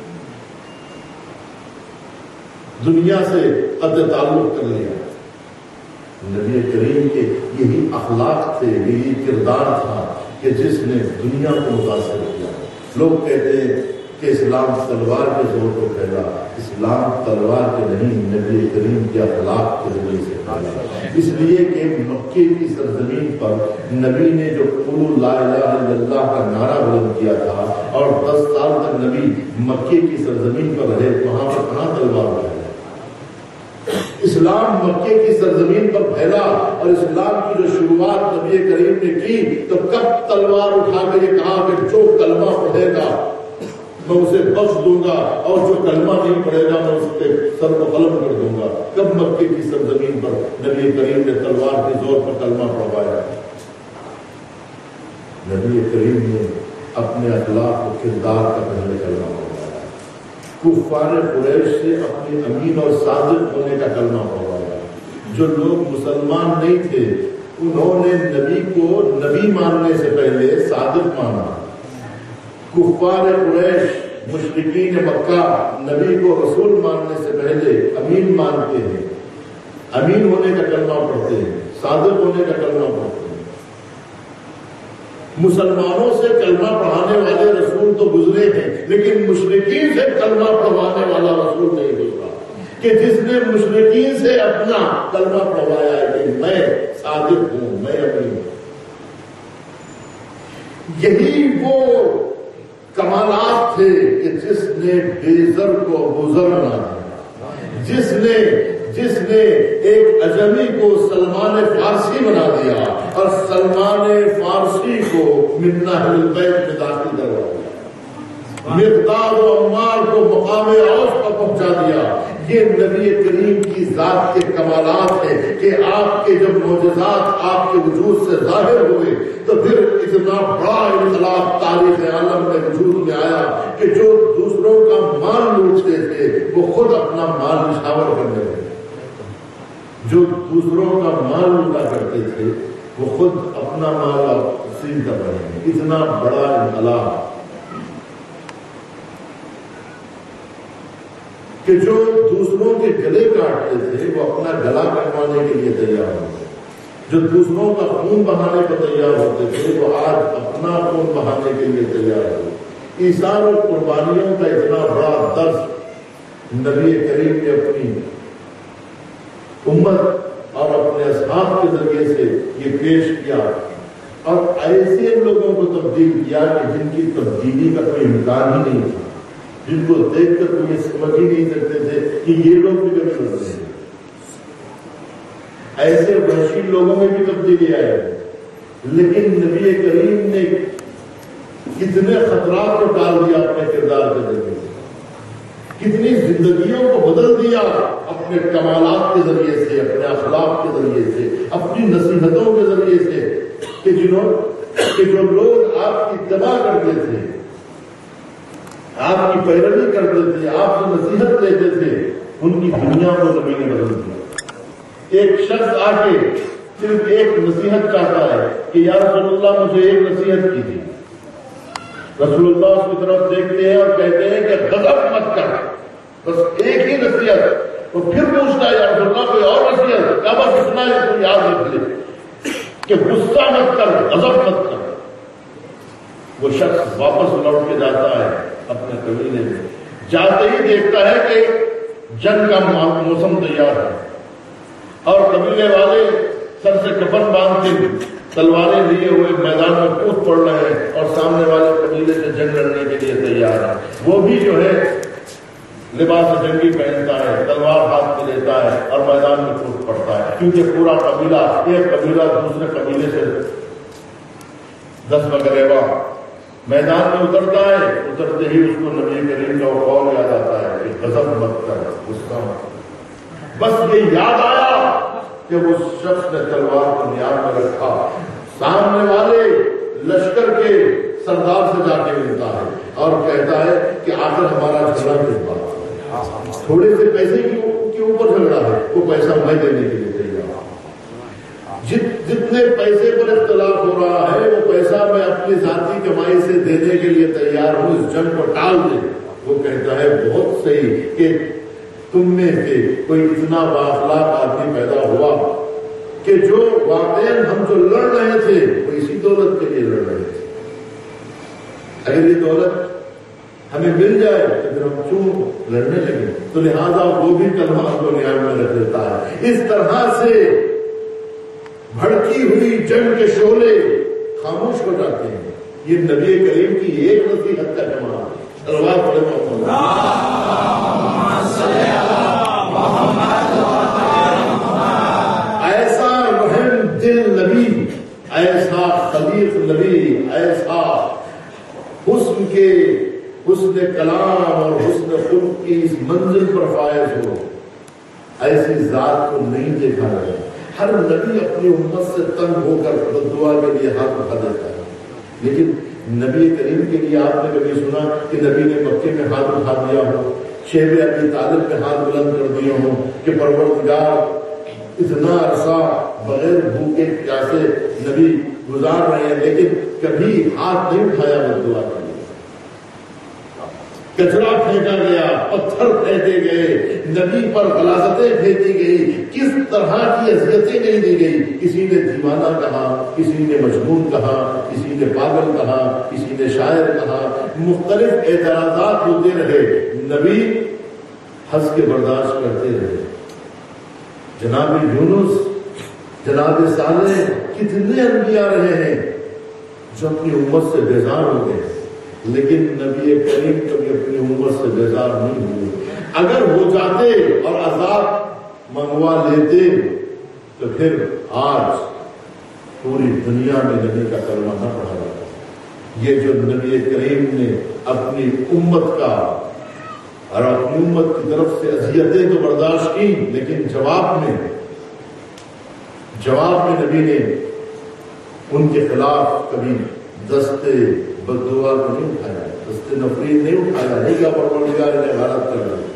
دنیا سے قطع تعلق کر لیا. نبی کریم کے یہی اخلاق تھے، یہی کردار تھا کہ جس نے دنیا کو متاثر کیا. لوگ کہتے ہیں کہ اسلام تلوار کے زور پر پھیلا، اسلام تلوار کے نہیں، نبی کریم کے اخلاق کے ذریعے سے پھیلا. اس لیے کہ مکے کی سرزمین پر نبی نے جو قولوا لا الہ الا اللہ کا نعرہ بلند کیا تھا اور 10 سال تک نبی مکے کی سرزمین پر رہے، وہاں پر کہاں تلوار پھیلا. اس اسلام مکے کی سرزمین پر پھیلا اور اسلام کی جو شروعات نبی کریم نے کی تو کب تلوار اٹھا کر یہ کہا کہ جو کلمہ پڑھے گا میں اسے بخش دوں گا اور جو کلمہ نہیں پڑھے گا میں اس پہ سر کو قلم کر دوں گا؟ کب مکے کی سرزمین پر نبی کریم نے تلوار کے زور پر کلمہ پڑھوایا؟ نبی کریم نے اپنے اخلاق و کردار کا پہلے کلمہ پڑھوایا، کفار قریش سے اپنے امین اور صادق ہونے کا کلمہ پڑھوایا۔ جو لوگ مسلمان نہیں تھے انہوں نے نبی کو نبی ماننے سے پہلے صادق مانا۔ کفار قریش مشرکین مکہ نبی کو رسول ماننے سے پہلے امین مانتے ہیں، امین ہونے کا کلمہ پڑھتے ہیں، صادق ہونے کا کلمہ پڑھتے ہیں۔ مسلمانوں سے کلمہ پڑھانے والے رسول تو گزرے ہیں لیکن مشرکین سے کلمہ پڑھوانے والا رسول نہیں گزرا کہ جس نے مشرکین سے اپنا کلمہ پڑھوایا ہے کہ میں صادق ہوں، میں امین ہوں۔ یہی وہ کمالات تھے کہ جس نے بیزر کو ابوذر بنا دیا، جس نے ایک اجمی کو سلمان فارسی بنا دیا اور سلمان فارسی کو من اہل البیت میں داخل کروا دیا، مقداد و عمار کو مقام اوس پر پہنچا دیا۔ یہ نبی کریم کی ذات کے کمالات ہیں کہ آپ کے جب معجزات آپ کے وجود سے ظاہر ہوئے تو پھر اتنا بڑا انقلاب تاریخ عالم میں وجود میں آیا کہ جو دوسروں کا مال لوٹتے تھے وہ خود اپنا مال نشاور کرنے لگے، جو دوسروں کا مال لوٹا کرتے تھے وہ خود اپنا مال سین کر رہے ہیں۔ اتنا بڑا انقلاب کہ جو دوسروں کے گلے کاٹتے تھے وہ اپنا گلا کٹوانے کے لیے تیار ہوتے، جو دوسروں کا خون بہانے کو تیار ہوتے تھے وہ آج اپنا خون بہانے کے لیے تیار ہوتے۔ ایثار اور قربانیوں کا اتنا بڑا درس نبی کریم نے اپنی امت اور اپنے اصحاب کے ذریعے سے یہ پیش کیا اور ایسے لوگوں کو تبدیل کیا کہ جن کی تبدیلی کا کوئی امکان ہی نہیں تھا، جن کو دیکھ کر تو یہ سمجھ ہی نہیں سکتے تھے کہ یہ لوگ بھی کبھی بدلے ہیں۔ ایسے وحشی لوگوں میں بھی تبدیلی آئے لیکن نبی کریم نے کتنے خطرات کو ٹال دیا اپنے کردار کے ذریعے سے، کتنی زندگیوں کو بدل دیا اپنے کمالات کے ذریعے سے، اپنے اخلاق کے ذریعے سے، اپنی نصیحتوں کے ذریعے سے کہ جو لوگ آپ کی اتباع کرتے تھے، آپ کی پیروی کرتے تھے، آپ سے نصیحت لیتے تھے، ان کی دنیا کو نبی نے بدل دیا۔ ایک شخص آ کے صرف ایک نصیحت چاہتا ہے کہ یا رسول اللہ مجھے ایک نصیحت کیجیے، رسول اللہ اس کی طرف دیکھتے ہیں اور کہتے ہیں کہ غضب مت کر، بس ایک ہی نصیحت۔ اور پھر پوچھتا ہے یا رسول اللہ کوئی اور نصیحت؟ کیا بس اتنا ہے تو یاد رکھ لے کہ غصہ مت کر، غضب مت کر۔ وہ شخص واپس لوٹ کے جاتا ہے اپنے قبیلے میں، جاتے ہی دیکھتا ہے کہ جنگ کا موسم تیار ہے اور قبیلے والے سر سے کفن باندھ کے تلواریں لیے ہوئے میدان میں کود پڑ رہے ہیں اور سامنے والے قبیلے سے جنگ لڑنے کے لیے تیار ہے۔ وہ بھی جو ہے لباس جنگی پہنتا ہے، تلوار ہاتھ میں لیتا ہے اور میدان میں کود پڑتا ہے، کیونکہ پورا قبیلہ، ایک قبیلہ دوسرے قبیلے سے 10 گریباں میدان میں اترتا ہے۔ اترتے ہی اس کو نبی کریم کا قول یاد آتا ہے کہ غضب مت کر، غصہ مت کر۔ بس یہ یاد آیا کہ اس شخص نے تلوار کو نیام میں رکھا، سامنے والے لشکر کے سردار سے جا کے ملتا ہے اور کہتا ہے کہ آخر ہمارا جھگڑا کس بات ہے؟ تھوڑے سے پیسے کے اوپر جھگڑا ہے، وہ پیسہ میں دینے کے لیے تیار ہوں۔ جتنے پیسے پر اختلاف ہو رہا ہے وہ پیسہ میں اپنی ذاتی کمائی سے دینے کے لیے تیار ہوں، اس جنگ کو ٹال دے۔ وہ کہتا ہے بہت صحیح کہ تم میں سے کوئی اتنا بااخلاق آدمی پیدا ہوا کہ جو واقعی ہم جو لڑ رہے تھے وہ اسی دولت کے لیے لڑ رہے تھے، اگر یہ دولت ہمیں مل جائے تو پھر ہم کیوں لڑنے لگے؟ تو لہذا وہ بھی کلمہ ہم کو نیام میں رکھ دیتا ہے۔ اس طرح سے بھڑکی ہوئی جنگ کے شعلے خاموش ہو جاتے ہیں۔ یہ نبی کریم کی ایک نصیحت کا کمال ہے۔ تلوار پڑے ایسا خلیق نبی، ایسا حسن کے حسن کلام اور حسن خلق کی اس منزل پر فائز ہو، ایسی ذات کو نہیں دیکھا گیا۔ ہر نبی اپنی امت سے تنگ ہو کر دعا کے لیے ہاتھ اٹھا دیتا ہے، لیکن نبی کریم کے لیے آپ نے کبھی سنا کہ نبی نے مکے میں ہاتھ اٹھا دیا ہو، شیب ابی طالب میں ہاتھ بلند کر دیا ہو کہ پروردگار اتنا عرصہ بغیر بھوکے پیاسے نبی گزار رہے ہیں، لیکن کبھی ہاتھ نہیں اٹھایا وہ دعا کے لیے؟ کچرا پھینکا گیا، پتھر پھینکے گئے، نبی پر غلاظتیں پھینکی گئی، کس طرح کی اذیتیں نہیں دی گئی۔ کسی نے دیوانہ کہا، کسی نے مجنون کہا، کسی نے پاگل کہا، کسی نے شاعر کہا، مختلف اعتراضات ہوتے رہے، نبی ہنس کے برداشت کرتے رہے۔ جناب یونس، جناب صالح، کتنے انبیاء رہے ہیں جو اپنی امت سے بیزار ہو گئے، لیکن نبی کریم کبھی اپنی امت سے بیزار نہیں ہوئے۔ اگر ہو جاتے اور عذاب منگوا لیتے تو پھر آج پوری دنیا میں نبی کا کلمہ نہ پڑھا جاتا۔ یہ جو نبی کریم نے اپنی امت کا اور اپنی امت کی طرف سے اذیتیں تو برداشت کی، لیکن جواب میں نبی نے ان کے خلاف کبھی دستے بددعا کو نہیں اٹھایا، دستے نفرین نہیں اٹھایا، نہیں کہا پروردگار انہیں غلط کر رہا۔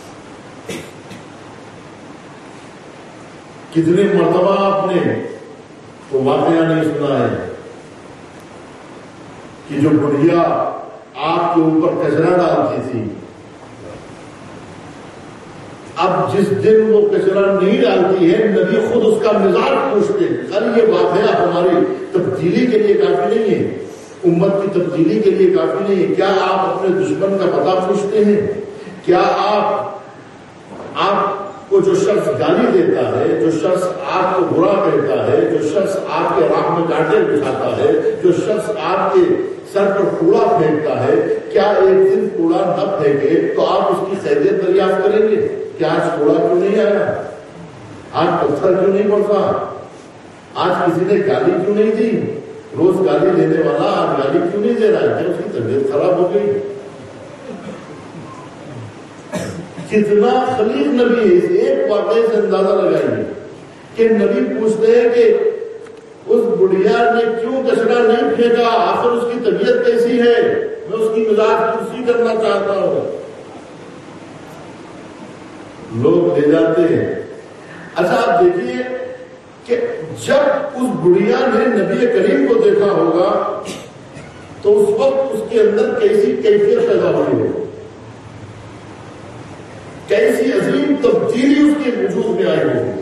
کتنے مرتبہ آپ نے وہ واقعہ نہیں سنا ہے کہ جو بڑھیا آپ کے اوپر کچرا ڈالتی تھی، اب جس دن وہ کچرا نہیں ڈالتی ہے، نبی خود اس کا مزاج پوچھتے ہیں۔ سر یہ واقعہ ہماری تبدیلی کے لیے کافی نہیں ہے، امت کی تبدیلی کے لیے کافی نہیں ہے؟ کیا آپ اپنے دشمن کا پتہ پوچھتے ہیں؟ کیا آپ کو جو شخص گالی دیتا ہے، جو شخص آپ کو برا کہتا ہے، جو شخص آپ کے راہ میں کانٹے بچھاتا ہے، جو شخص آپ کے سر پر کوڑا پھینکتا ہے، کیا ایک دن کوڑا نہ پھینکے تو آپ اس کی خیریت دریافت کریں گے؟ کہ آج کوڑا کیوں نہیں آیا، آج پتھر کیوں نہیں برسا، آج کسی نے گالی کیوں نہیں دی؟ روز گالی دینے والا آج گالی کیوں نہیں دے رہا ہے؟ کہ اس کی طبیعت خراب ہو گئی؟ کتنا خلیق نبی ہے، اس ایک واقعے سے اندازہ لگائیے کہ نبی پوچھتے ہیں کہ اس بڑھیا نے کیوں کچرا نہیں پھینکا، آخر اس کی طبیعت کیسی ہے، میں اس کی مزاج پرسی کرنا چاہتا ہوں۔ لوگ لے جاتے ہیں۔ اچھا آپ دیکھیے کہ جب اس بڑھیا نے نبی کریم کو دیکھا ہوگا تو اس وقت اس کے اندر کیسی کیفیت پیدا ہوئی ہوگی، کیسی عظیم تبدیلی اس کے وجود میں آئی ہوگی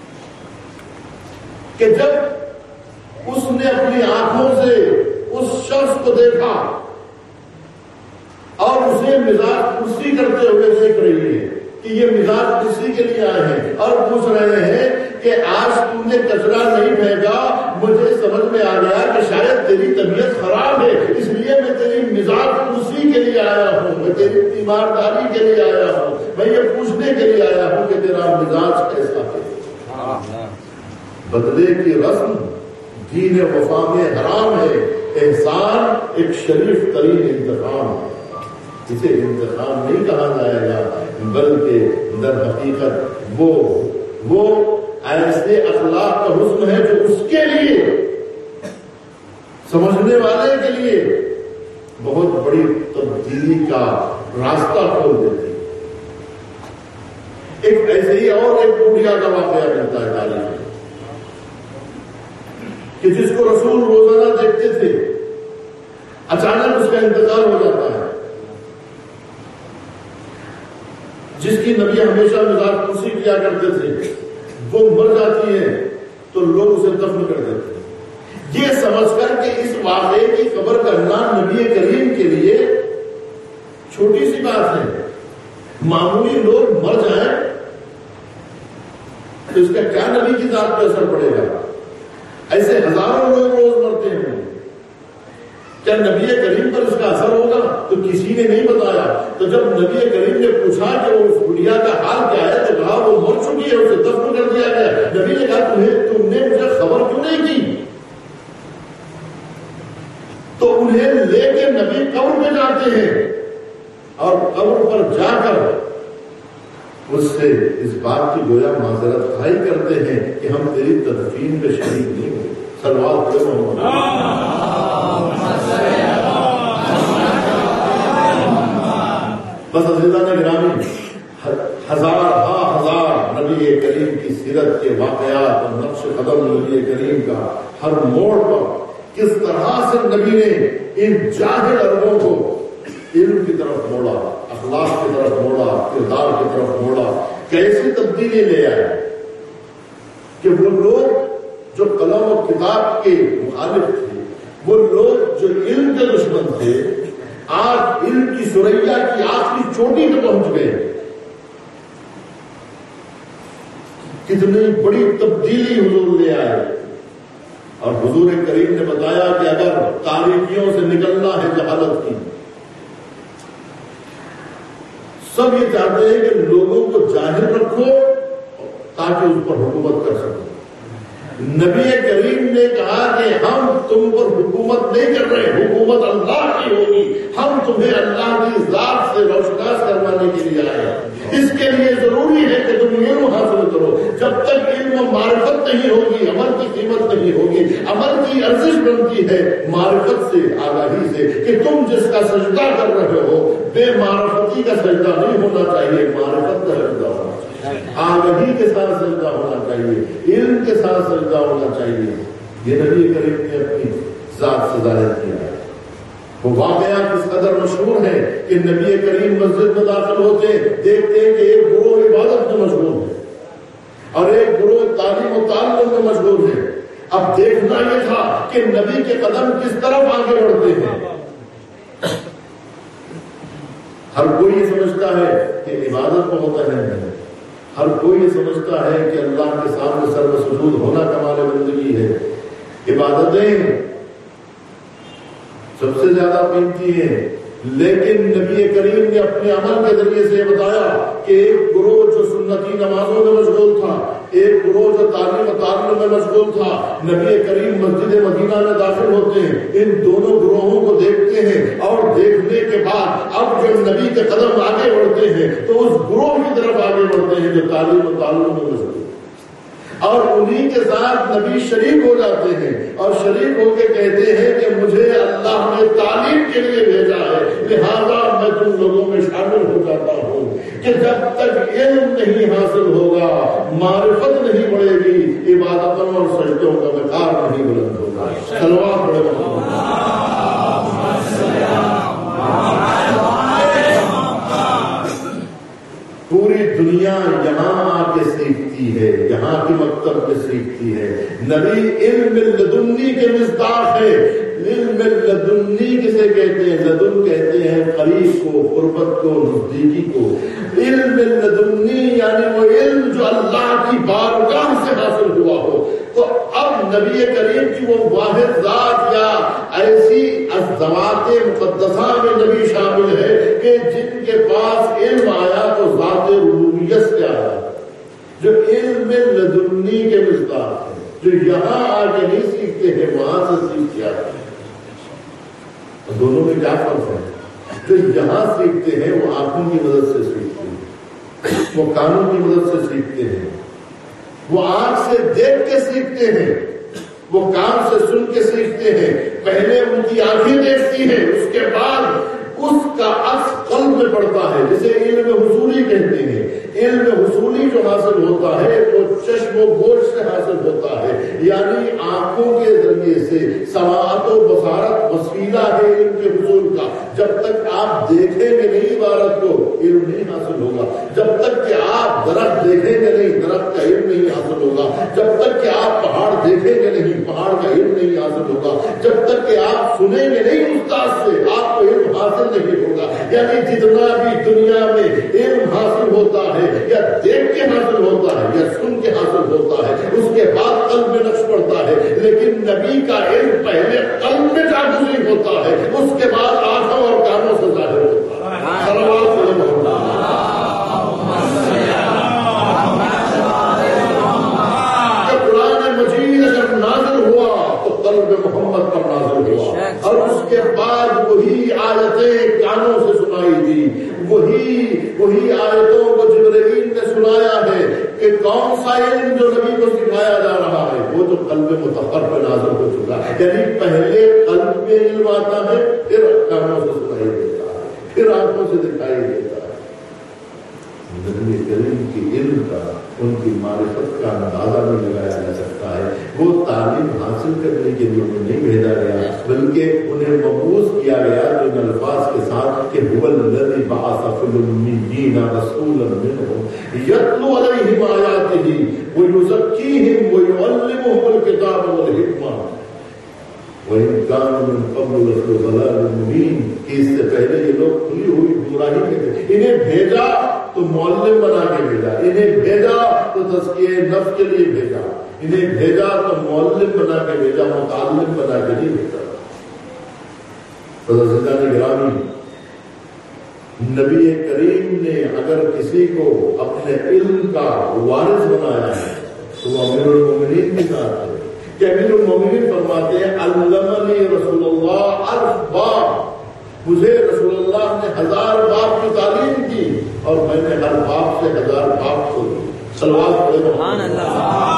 کہ جب اس نے اپنی آنکھوں سے اس شخص کو دیکھا اور اسے مزاج پرسی کرتے ہوئے دیکھ رہی ہے کہ یہ مزاج پرسی کے لیے آئے ہیں اور پوچھ رہے ہیں کہ آج تم نے کچرا نہیں پھینکا، مجھے سمجھ میں آ گیا کہ شاید تیری طبیعت خراب ہے، اس لیے میں تیری مزاج پرسی کے لیے آیا ہوں، میں تیری تیمارداری کے لیے آیا ہوں، میں یہ پوچھنے کے لیے آیا ہوں کہ تیرا مزاج کیسا ہے۔ بدلے کی رسم دین وفا میں حرام ہے، احسان ایک شریف ترین انتقام ہے، اسے انتقام نہیں کہا جائے گا، بلکہ در حقیقت وہ ایسے اخلاق کا حسن ہے جو اس کے لیے، سمجھنے والے کے لیے بہت بڑی تبدیلی کا راستہ کھول دیتی۔ ایک ایسے ہی اور ایک بڑھیا کا واقعہ ملتا ہے تاریخ میں کہ جس کو رسول روزانہ دیکھتے تھے، اچانک اس کا انتقال ہو جاتا ہے، جس کی نبی ہمیشہ مزاج پرسی کیا کرتے تھے، وہ مر جاتی ہے تو لوگ اسے دفن کر دیتے ہیں، یہ سمجھ کر کہ اس واقعے کی خبر کرنا نبی کریم کے لیے چھوٹی سی بات ہے، معمولی لوگ مر جائیں تو اس کا کیا نبی کی ذات پہ اثر پڑے گا؟ ایسے ہزاروں لوگ روز مرتے ہیں، کیا نبی کریم پر اس کا اثر ہوگا؟ تو کسی نے نہیں بتایا۔ تو جب نبی کریم نے پوچھا کہ وہ اس بڑھیا کا حال کیا ہے تو کہا وہ مر چکی ہے، اسے دفن کر دیا گیا۔ نبی نے کہا تم نے مجھے خبر کیوں نہیں کی؟ قبر پہ جاتے ہیں اور قبر پر جا کر اس سے اس بات کی گویا معذرت خواہی کرتے ہیں کہ ہم تیری تدفین میں شریک نہیں ہوئے. صلوات پڑھو بس. عزیزان گرامی، ہزار نبی کریم کی سیرت کے واقعات اور نقش قدم نبی کریم کا ہر موڑ پر کس طرح سے نبی نے ان جاہل عربوں کو علم کی طرف موڑا، اخلاق کی طرف موڑا، کردار کی طرف موڑا، کیسی تبدیلی لے آئے کہ وہ لوگ جو قلم و کتاب کے مخالف تھے، وہ لوگ جو علم کے دشمن تھے، آج علم کی ثریا کی آخری چوٹی پہ پہنچ گئے. کتنی بڑی تبدیلی حضور لے آئے. اور حضور کریم نے بتایا کہ اگر تاریکیوں سے نکلنا ہے جہالت کی، سب یہ چاہتے ہیں کہ لوگوں کو جاہل رکھو تاکہ اس پر حکومت کر سکو. نبی کریم نے کہا کہ ہم تم پر حکومت نہیں کر رہے، حکومت اللہ کی ہوگی، ہم تمہیں اللہ کی ذات سے روشناس کروانے کے لیے آئے. اس کے لیے ضروری ہے کہ تم علم حاصل کرو. جب تک علم و معرفت نہیں ہوگی، عمل کی قیمت نہیں ہوگی. عمل کی ارزش بنتی ہے معرفت سے، آگاہی سے، کہ تم جس کا سجدہ کر رہے ہو بے معرفتی کا سجدہ نہیں ہونا چاہیے، معرفت کا سجدہ ہونا چاہیے، آگاہی کے ساتھ سجدہ ہونا چاہیے، علم کے ساتھ سجدہ ہونا چاہیے. یہ نبی کریم نے اپنی ذات سے ظاہر کیا ہے. وہ واقعہ کس قدر مشہور ہے کہ نبی کریم مسجد میں داخل ہوتے دیکھتے ہیں کہ ایک گروہ عبادت میں مشغول ہے اور ایک گروہ تعلیم و تعلم میں مشغول ہے. اب دیکھنا یہ تھا کہ نبی کے قدم کس طرف آگے بڑھتے ہیں. ہر کوئی یہ سمجھتا ہے کہ عبادت بہت اہم ہے، ہر کوئی یہ سمجھتا ہے کہ اللہ کے سامنے سر و سجود ہونا کمال بندگی ہے. عبادتیں سب سے زیادہ قیمتی ہیں، لیکن نبی کریم نے اپنے عمل کے ذریعے سے بتایا کہ ایک گروہ جو سنتی نمازوں میں مشغول تھا، ایک گروہ جو تعلیم و تعلم میں مشغول تھا. نبی کریم مسجد مدینہ میں داخل ہوتے ہیں، ان دونوں گروہوں کو دیکھتے ہیں اور دیکھنے کے بعد اب جب نبی کے قدم آگے بڑھتے ہیں تو اس گروہ کی طرف آگے بڑھتے ہیں جو تعلیم و تعلم میں مشغول ہیں، اور انہی کے ساتھ نبی شریک ہو جاتے ہیں اور شریک ہو کے کہتے ہیں کہ مجھے اللہ نے تعلیم کے لیے بھیجا ہے، لہذا میں تم لوگوں میں شامل ہو جاتا ہوں. کہ جب تک علم نہیں حاصل ہوگا، معرفت نہیں بڑھے گی، عبادتوں اور سجدوں کا وقار نہیں بلند ہوگا. صلوات پڑھو. پوری دنیا یہاں آ کے سیکھتی ہے، یہاں کی مکتب میں سیکھتی ہے. نبی علم لدنی کے مصداق ہے. علم لدنی کسے کہتے ہیں؟ لدن کہتے ہیں قریب کو، قربت کو، نزدیکی کو. علم لدنی یعنی وہ علم جو اللہ کی بارگاہ سے حاصل ہوا ہو. تو اب نبی کریم کی وہ واحد ذات یا ایسی ذوات مقدسہ میں نبی شامل ہے کہ جن کے پاس علم آیا تو ذات ربوبیت سے آیا، جو علم لدنی کے مصداق ہے، جو یہاں آ کے نہیں سیکھتے ہیں، وہاں سے سیکھ کے آتے ہیں. دونوں میں کیا فرق ہے؟ جو یہاں سیکھتے ہیں وہ آنکھوں کی مدد سے سیکھتے ہیں، وہ کانوں کی مدد سے سیکھتے ہیں، وہ آنکھ سے دیکھ کے سیکھتے ہیں، وہ کان سے سن کے سیکھتے ہیں. پہلے ان کی آنکھیں دیکھتی ہیں، اس کے بعد اس کا عکس قلب میں پڑتا ہے، جسے علم حصولی کہتے ہیں. علم حصولی جو حاصل ہوتا ہے وہ چشم و گوش سے حاصل ہوتا ہے، یعنی آنکھوں کے ذریعے سے. سماعت و بصارت وسیلہ ہے علم کے حصول کا. جب تک آپ دیکھیں گے نہیں عبارت کو، علم نہیں حاصل ہوگا. جب تک کہ آپ درخت دیکھیں گے نہیں، درخت کا علم نہیں حاصل ہوگا. جب تک کہ آپ پہاڑ دیکھیں گے نہیں، پہاڑ کا علم نہیں حاصل ہوگا. جب تک کہ آپ سنیں گے نہیں استاد سے، آپ کو علم حاصل نہیں ہوگا. یعنی جتنا بھی دنیا میں علم حاصل ہوتا ہے یا دیکھ کے حاصل ہوتا ہے یا سن کے حاصل ہوتا ہے، اس کے بعد قلب میں نقش پڑتا ہے. لیکن نبی کا علم پہلے قلب میں جاگزی ہوتا ہے، اس کے بعد آنکھوں اور کانوں سے ظاہر ہوتا ہے. جب قرآن مجید اگر نازل ہوا تو قلب محمد پر نازل ہوا، اور اس کے بعد وہی آیت وہی آیتوں کو جبرائیل نے سنایا ہے کہ کون سا علم جو نبی کو سکھایا جا رہا ہے وہ جو قلب مطہر پہ نازل ہو چکا ہے، یعنی پہلے قلب میں علم آتا ہے، پھر کانوں سے سنائی دیتا ہے، پھر آنکھوں سے دکھائی دیتا ہے۔ نبی کریم کی علم کا، ان کی معرفت کا اندازہ نہیں لگایا جا سکتا ہے۔ وہ تعلیم حاصل کرنے کے لیے انہیں نہیں بھیجا گیا، بلکہ انہیں مبعوث کیا گیا تو ان الفاظ کے ساتھ کہ هو الذی بعث فی الامیین رسولا منہم یتلو علیہم آیاتہ ویزکیہم ویعلمہم الکتاب والحکمہ وَإِن كَانُوا مِن قَبْلُ لَفِي ضَلَالٍ مُبِينٍ، کہ اس سے پہلے یہ لوگ کھلی ہوئی گمراہی میں تھے۔ انہیں بھیجا تو معلم بنا کے بھیجا، انہیں بھیجا تو تزکیہ نفس کے لیے بھیجا، انہیں بھیجا تو معلم بنا کے بھیجا، متعلم بنا کے نہیں بھیجا۔ عزیزان گرامی، نبی کریم نے اگر کسی کو اپنے علم کا وارث بنایا ہے تو وہ امیر المومنین کی ذات ہے کہ امیر المومنین فرماتے ہیں علمنی رسول اللہ 1000 باب، مجھے رسول اللہ نے 1000 باب کی تعلیم کی اور میں نے ہر باب سے 1000 باب کو صلوات پڑھے۔ سبحان اللہ۔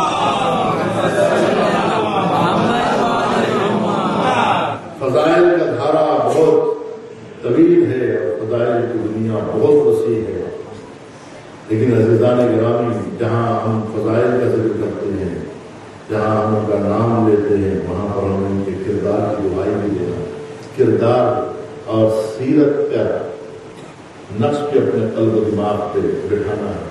فضائل کا دھارا بہت طویل ہے اور فضائل کی دنیا بہت وسیع ہے، لیکن عزیزان گرامی جہاں ہم فضائل کا ذکر کرتے ہیں، جہاں ہم ان کا نام لیتے ہیں، وہاں پر ہم ان کے کردار کی دعائی بھی دینا، کردار اور سیرت کا نقش پہ اپنے قلب و دماغ پہ بٹھانا ہے۔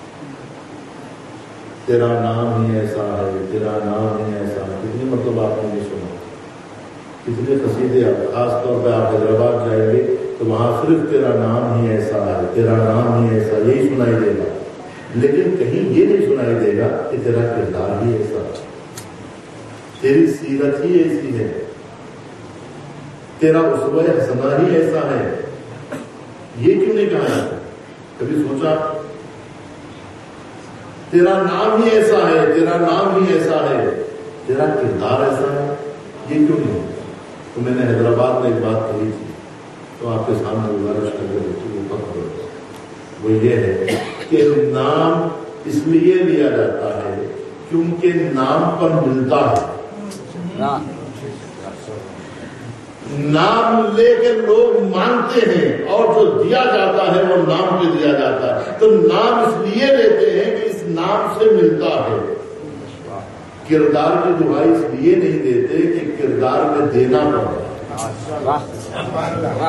تیرا نام ہی ایسا ہے، تیرا نام ہی ایسا ہے، کتنے مطلب آپ نے یہ سنا، کتنے قصیدے، خاص طور پہ آپ حیدرآباد جائیں گے تو وہاں صرف تیرا نام ہی ایسا ہے، تیرا نام ہی ایسا، یہی سنائی دے گا، لیکن کہیں یہ نہیں سنائی دے گا کہ تیرا کردار ہی ایسا ہے، تیری سیرت ہی ایسی ہے، تیرا اسوہ حسنہ ہی ایسا ہے۔ یہ کیوں نہیں کہا جاتا؟ کبھی سوچا تیرا نام ہی ایسا ہے، تیرا نام ہی ایسا ہے، تیرا کردار ایسا ہے، یہ کیوں نہیں؟ تو میں نے حیدرآباد میں ایک بات کہی تھی تو آپ کے سامنے گزارش کر کے دیکھیے، وہ یہ ہے کہ نام اس لیے لیا جاتا ہے کیونکہ نام پر ملتا ہے۔ نام لے کے لوگ مانتے ہیں اور جو دیا جاتا ہے وہ نام پہ دیا جاتا ہے، تو نام اس لیے لیتے ہیں کہ اس نام سے ملتا ہے۔ کردار کی دعائی اس لیے نہیں دیتے کہ کردار میں دینا پڑتا ہے،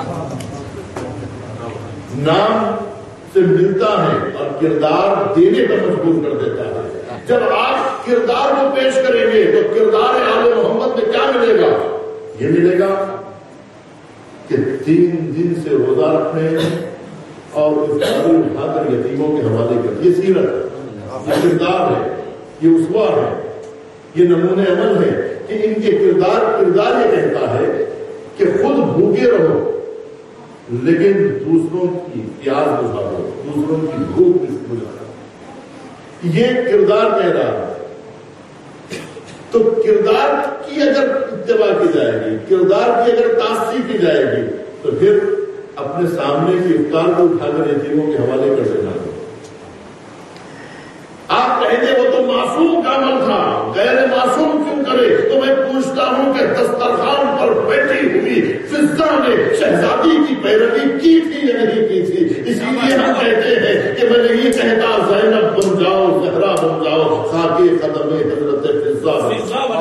نام سے ملتا ہے اور کردار دینے پر مجبور کر دیتا ہے۔ جب آپ کردار کو پیش کریں گے تو کردار آل محمد میں کیا ملے گا؟ یہ ملے گا کہ 3 دن سے روزہ رکھنے اور افطاری اٹھا کر یتیموں کے حوالے کر، یہ سیرت ہے، یہ کردار ہے، یہ اسوہ ہے، یہ نمونے عمل ہے کہ ان کے کردار یہ کہتا ہے کہ خود بھوکے رہو لیکن دوسروں کی پیاس بجھا دو، دوسروں کی بھوک بجھا دو، یہ کردار کہہ رہا ہے۔ تو کردار کی اگر اتباع کی جائے گی، کردار کی اگر تاثیر کی جائے گی تو پھر اپنے سامنے کی افطار کو اٹھا کر یتیموں کے حوالے کر دینا۔ آپ کہیں گے وہ تو معصوم کا عمل تھا، غیر معصوم کیوں کرے؟ تو میں پوچھتا ہوں کہ دسترخوان پر بیٹھی ہوئی فضہ نے شہزادی کی پیروی کی تھی یا نہیں کی تھی؟ اسی لیے ہم کہتے ہیں کہ میں نہیں کہتا زینب بن جاؤ، زہرا بن جاؤ، خاکے قدم حضرت فضہ بن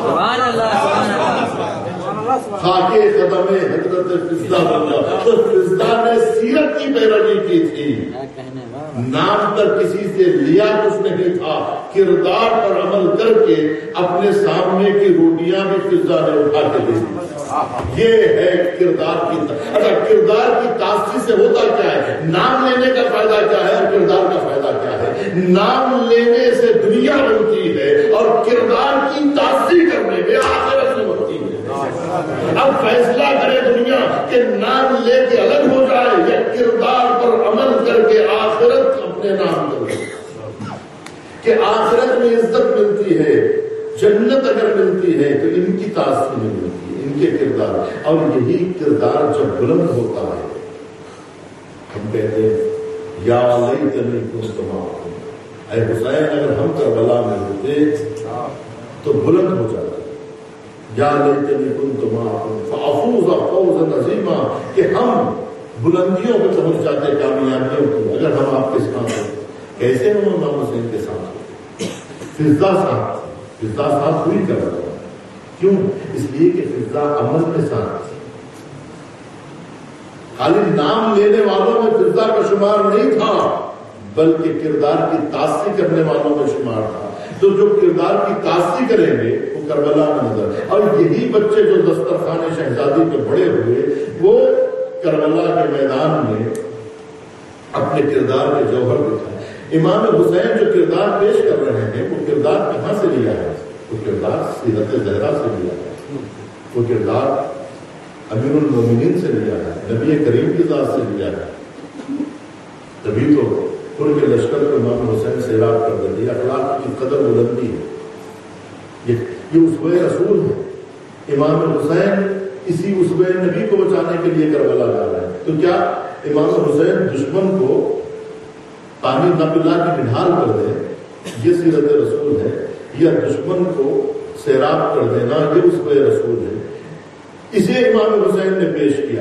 جاؤ، خاکے قدم حضرت فضہ بن جاؤ۔ تو فضہ نے سیرت کی پیروی کی تھی، نام پر کسی سے لیا کچھ نہیں تھا، کردار پر عمل کر کے اپنے سامنے کی روٹیاں بھی فضہ نے اٹھا کے دی۔ یہ ہے کردار کی اگر کردار کی تاثیر سے ہوتا کیا ہے؟ نام لینے کا فائدہ کیا ہے اور کردار کا فائدہ کیا ہے؟ نام لینے سے دنیا بنتی ہے اور کردار کی تاثیر کرنے میں آخرت میں بنتی ہے۔ اب فیصلہ کرے دنیا کہ نام لے کے الگ ہو جائے یا کردار پر عمل کر کے آخرت اپنے نام کرے، کہ آخرت میں عزت ملتی ہے، جنت اگر ملتی ہے تو ان کی تاثیر میں ملتی ہے، ان کے کردار، اور یہی کردار جب بلند ہوتا ہے ہم کہتے ہیں یا لیتنی کنت معہم، اے حسین اگر ہم کربلا میں ہوتے تو بلند ہو جاتا، یا لیتنی کنت معہم فافوز فوزا عظیما، کہ ہم بلندیوں پہ پہنچ جاتے، کامیابیوں کو، اگر ہم آپ کے ساتھ ہوتے۔ کیسے ہم امام حسین کے ساتھ ہوتے؟ فضا ساتھ ہوئی کربلا، کیوں؟ اس لیے کہ فضا عمل کے ساتھ، خالی نام لینے والوں میں فضا کا شمار نہیں تھا، بلکہ کردار کی تاثیر کرنے والوں میں شمار تھا۔ تو جو کردار کی تاثیر کریں گے وہ کربلا میں نظر، اور یہی بچے جو دسترخوان شہزادی پہ بڑے ہوئے وہ کربلا کے میدان میں اپنے کردار کے جوہر دکھائے۔ امام حسین جو کردار پیش کر رہے ہیں وہ کردار کہاں سے لیا ہے؟ وہ کردار سیرت زہرا سے لیا ہے، وہ کردار امیر المومنین سے لیا ہے، نبی کریم کی ذات سے لیا ہے۔ تبھی تو ان کے لشکر کو امام حسین سیراب کر دیتے۔ یہ اخلاق کی قدر بلندی ہے، یہ اسوہ رسول ہے۔ امام حسین اسی اسوہ نبی کو بچانے کے لیے کربلا جا رہے ہیں۔ تو کیا امام حسین دشمن کو پانی نہ پلا کے نڈھال کر دے، یہ سیرت رسول ہے، یا دشمن کو سیراب کر دینا یہ اسوہ رسول ہے؟ اسے امام حسین نے پیش کیا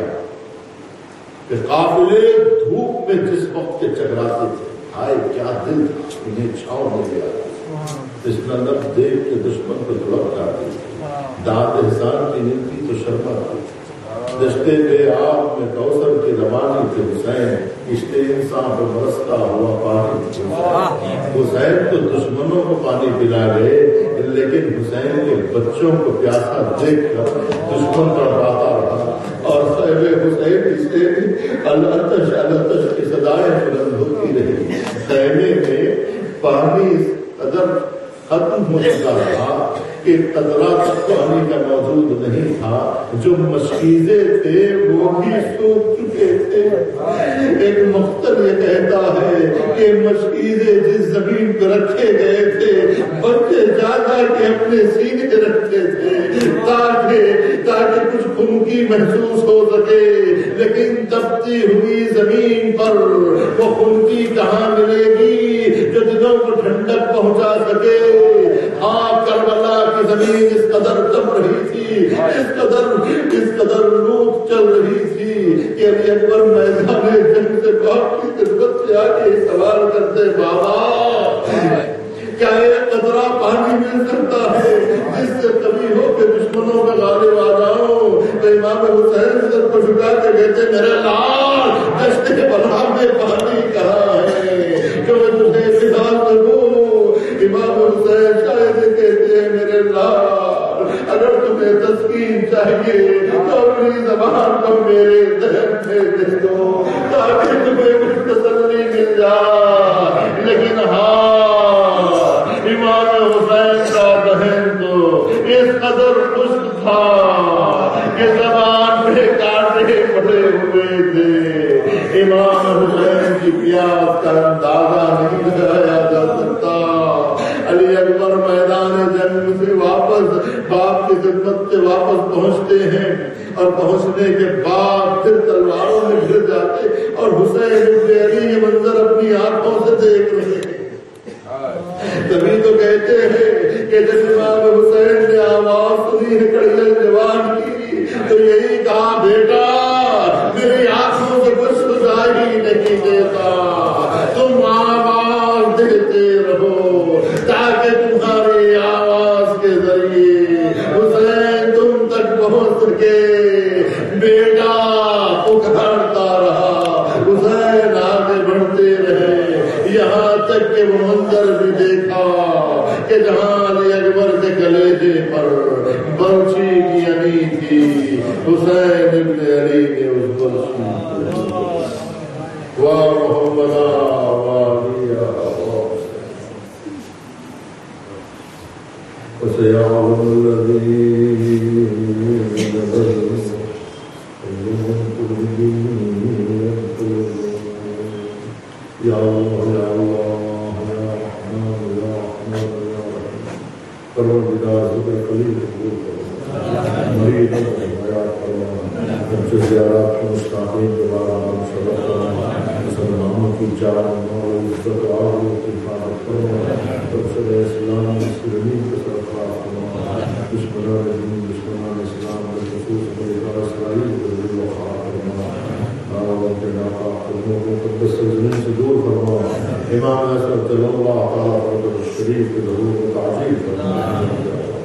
کہ قافلے دھوپ میں جس وقت کے چکراتے تھے، ہائے کیا دل تھا، انہیں چھاؤں ہو گیا، اس میں لفظ دیکھ کے دشمن کو جھڑک جاتی، دانت احسان کی نمتی تو شرما تھی، دشتے بے آب میں کوثر کی روانی تھے حسین، کشتے انسان پہ برستا ہوا پانی۔ حسین تو دشمنوں کو پانی پلا گئے، لیکن حسین کے بچوں کو پیاسا دیکھ کر دشمن تڑپاتا رہا، اور صاحب حسین سے الاتش الاتش کی صدائیں بلند ہوتی رہی۔ خیمے میں پانی قدر ختم ہو چکا رہا کہ قطرہ تک پانی کا موجود نہیں تھا، جو مشکیزے تھے وہ بھی سوکھ چکے تھے۔ ایک مختل یہ کہتا ہے کہ مشکیزے جس زمین پہ رکھے گئے تھے بچے جا جا کے اپنے سینے رکھتے تھے تاکہ کچھ خنکی محسوس ہو سکے، لیکن تپتی ہوئی زمین پر وہ خنکی کہاں ملے گی جو دلوں کو ٹھنڈک پہنچا سکے؟ ہاں، کربلا کی زمین اس قدر تپ رہی تھی، اس قدر لوٹ چل رہی تھی کہ علی اکبر میدان جنگ سے باپ کی خدمت سے آ کے سوال کرتے، بابا کیا ایک قطرہ پانی مل سکتا ہے جس سے کبھی ہو کے دشمنوں کا غالب آ جاؤ؟ تو امام حسین سر کو جھکا کے کہتے، میرے لال دشتے بلا میں پانی کہاں ہے جو میں تجھے خدال کروں؟ امام حسین شاید کہتے ہیں، میرے لال اگر تمہیں تسکین چاہیے تو اپنی زبان کو میرے ذہن میں دے دو تاکہ تمہیں کچھ تسلی مل جائے۔ لیکن امام حسین کا ذہن تو اس قدر خشک تھا کہ زبان پہ کانٹے پڑے ہوئے تھے۔ امام حسین کی پیاس کا اندازہ نہیں لگایا جا سکتا۔ علی اکبر میدان جنگ سے واپس باپ کی خدمت سے واپس پہنچتے ہیں، اور پہنچنے کے بعد پھر تلواروں میں گر جاتے، اور حسین ابن علی یہ منظر اپنی آنکھوں سے دیکھ رہے ہیں۔ تبھی تو کہتے ہیں کہ جب امام حسین نے آواز سنی ہے کڑیل جوان کی تو یہی کہا، بیٹا میری آنکھوں سے کچھ سنائی نہیں دیتا، تم آواز دیتے رہو تاکہ تمہاری آواز کے ذریعے حسین تم تک پہنچ سکے۔ بیٹا پکارتا رہا، حسین آگے بڑھتے رہے، یہاں تک کہ وہ منظر بھی دیکھا کہ جہاں علی اکبر کے کلیجے پر برچھی کی انی تھی، حسین ابن علی نے اس برچھی کو واہ محمد یا اللہ یا اللہ یا رحمان یا رحمان یا رحیم، پروردگار ذکر قلیل قبول کرو، مریضوں کو حیات فرما، ہم سے زیارات کو مستقیم دوبارہ ہم صلی اللہ علیہ وسلم کی جان اور عزت و آبرو کی حفاظت فرما، تبصرہ اسلام مسلمین کے سرفراز فرما، دشمنان دین دشمنان اسلام بالخصوص امریکہ اسرائیل کو ذل و خوار فرما، اور ان کے ناپاک قدموں کو مقدس زمین سے دور فرما، امام حضرت اللہ تعالیٰ اور شریف کے ظہور و تعظیم فرما.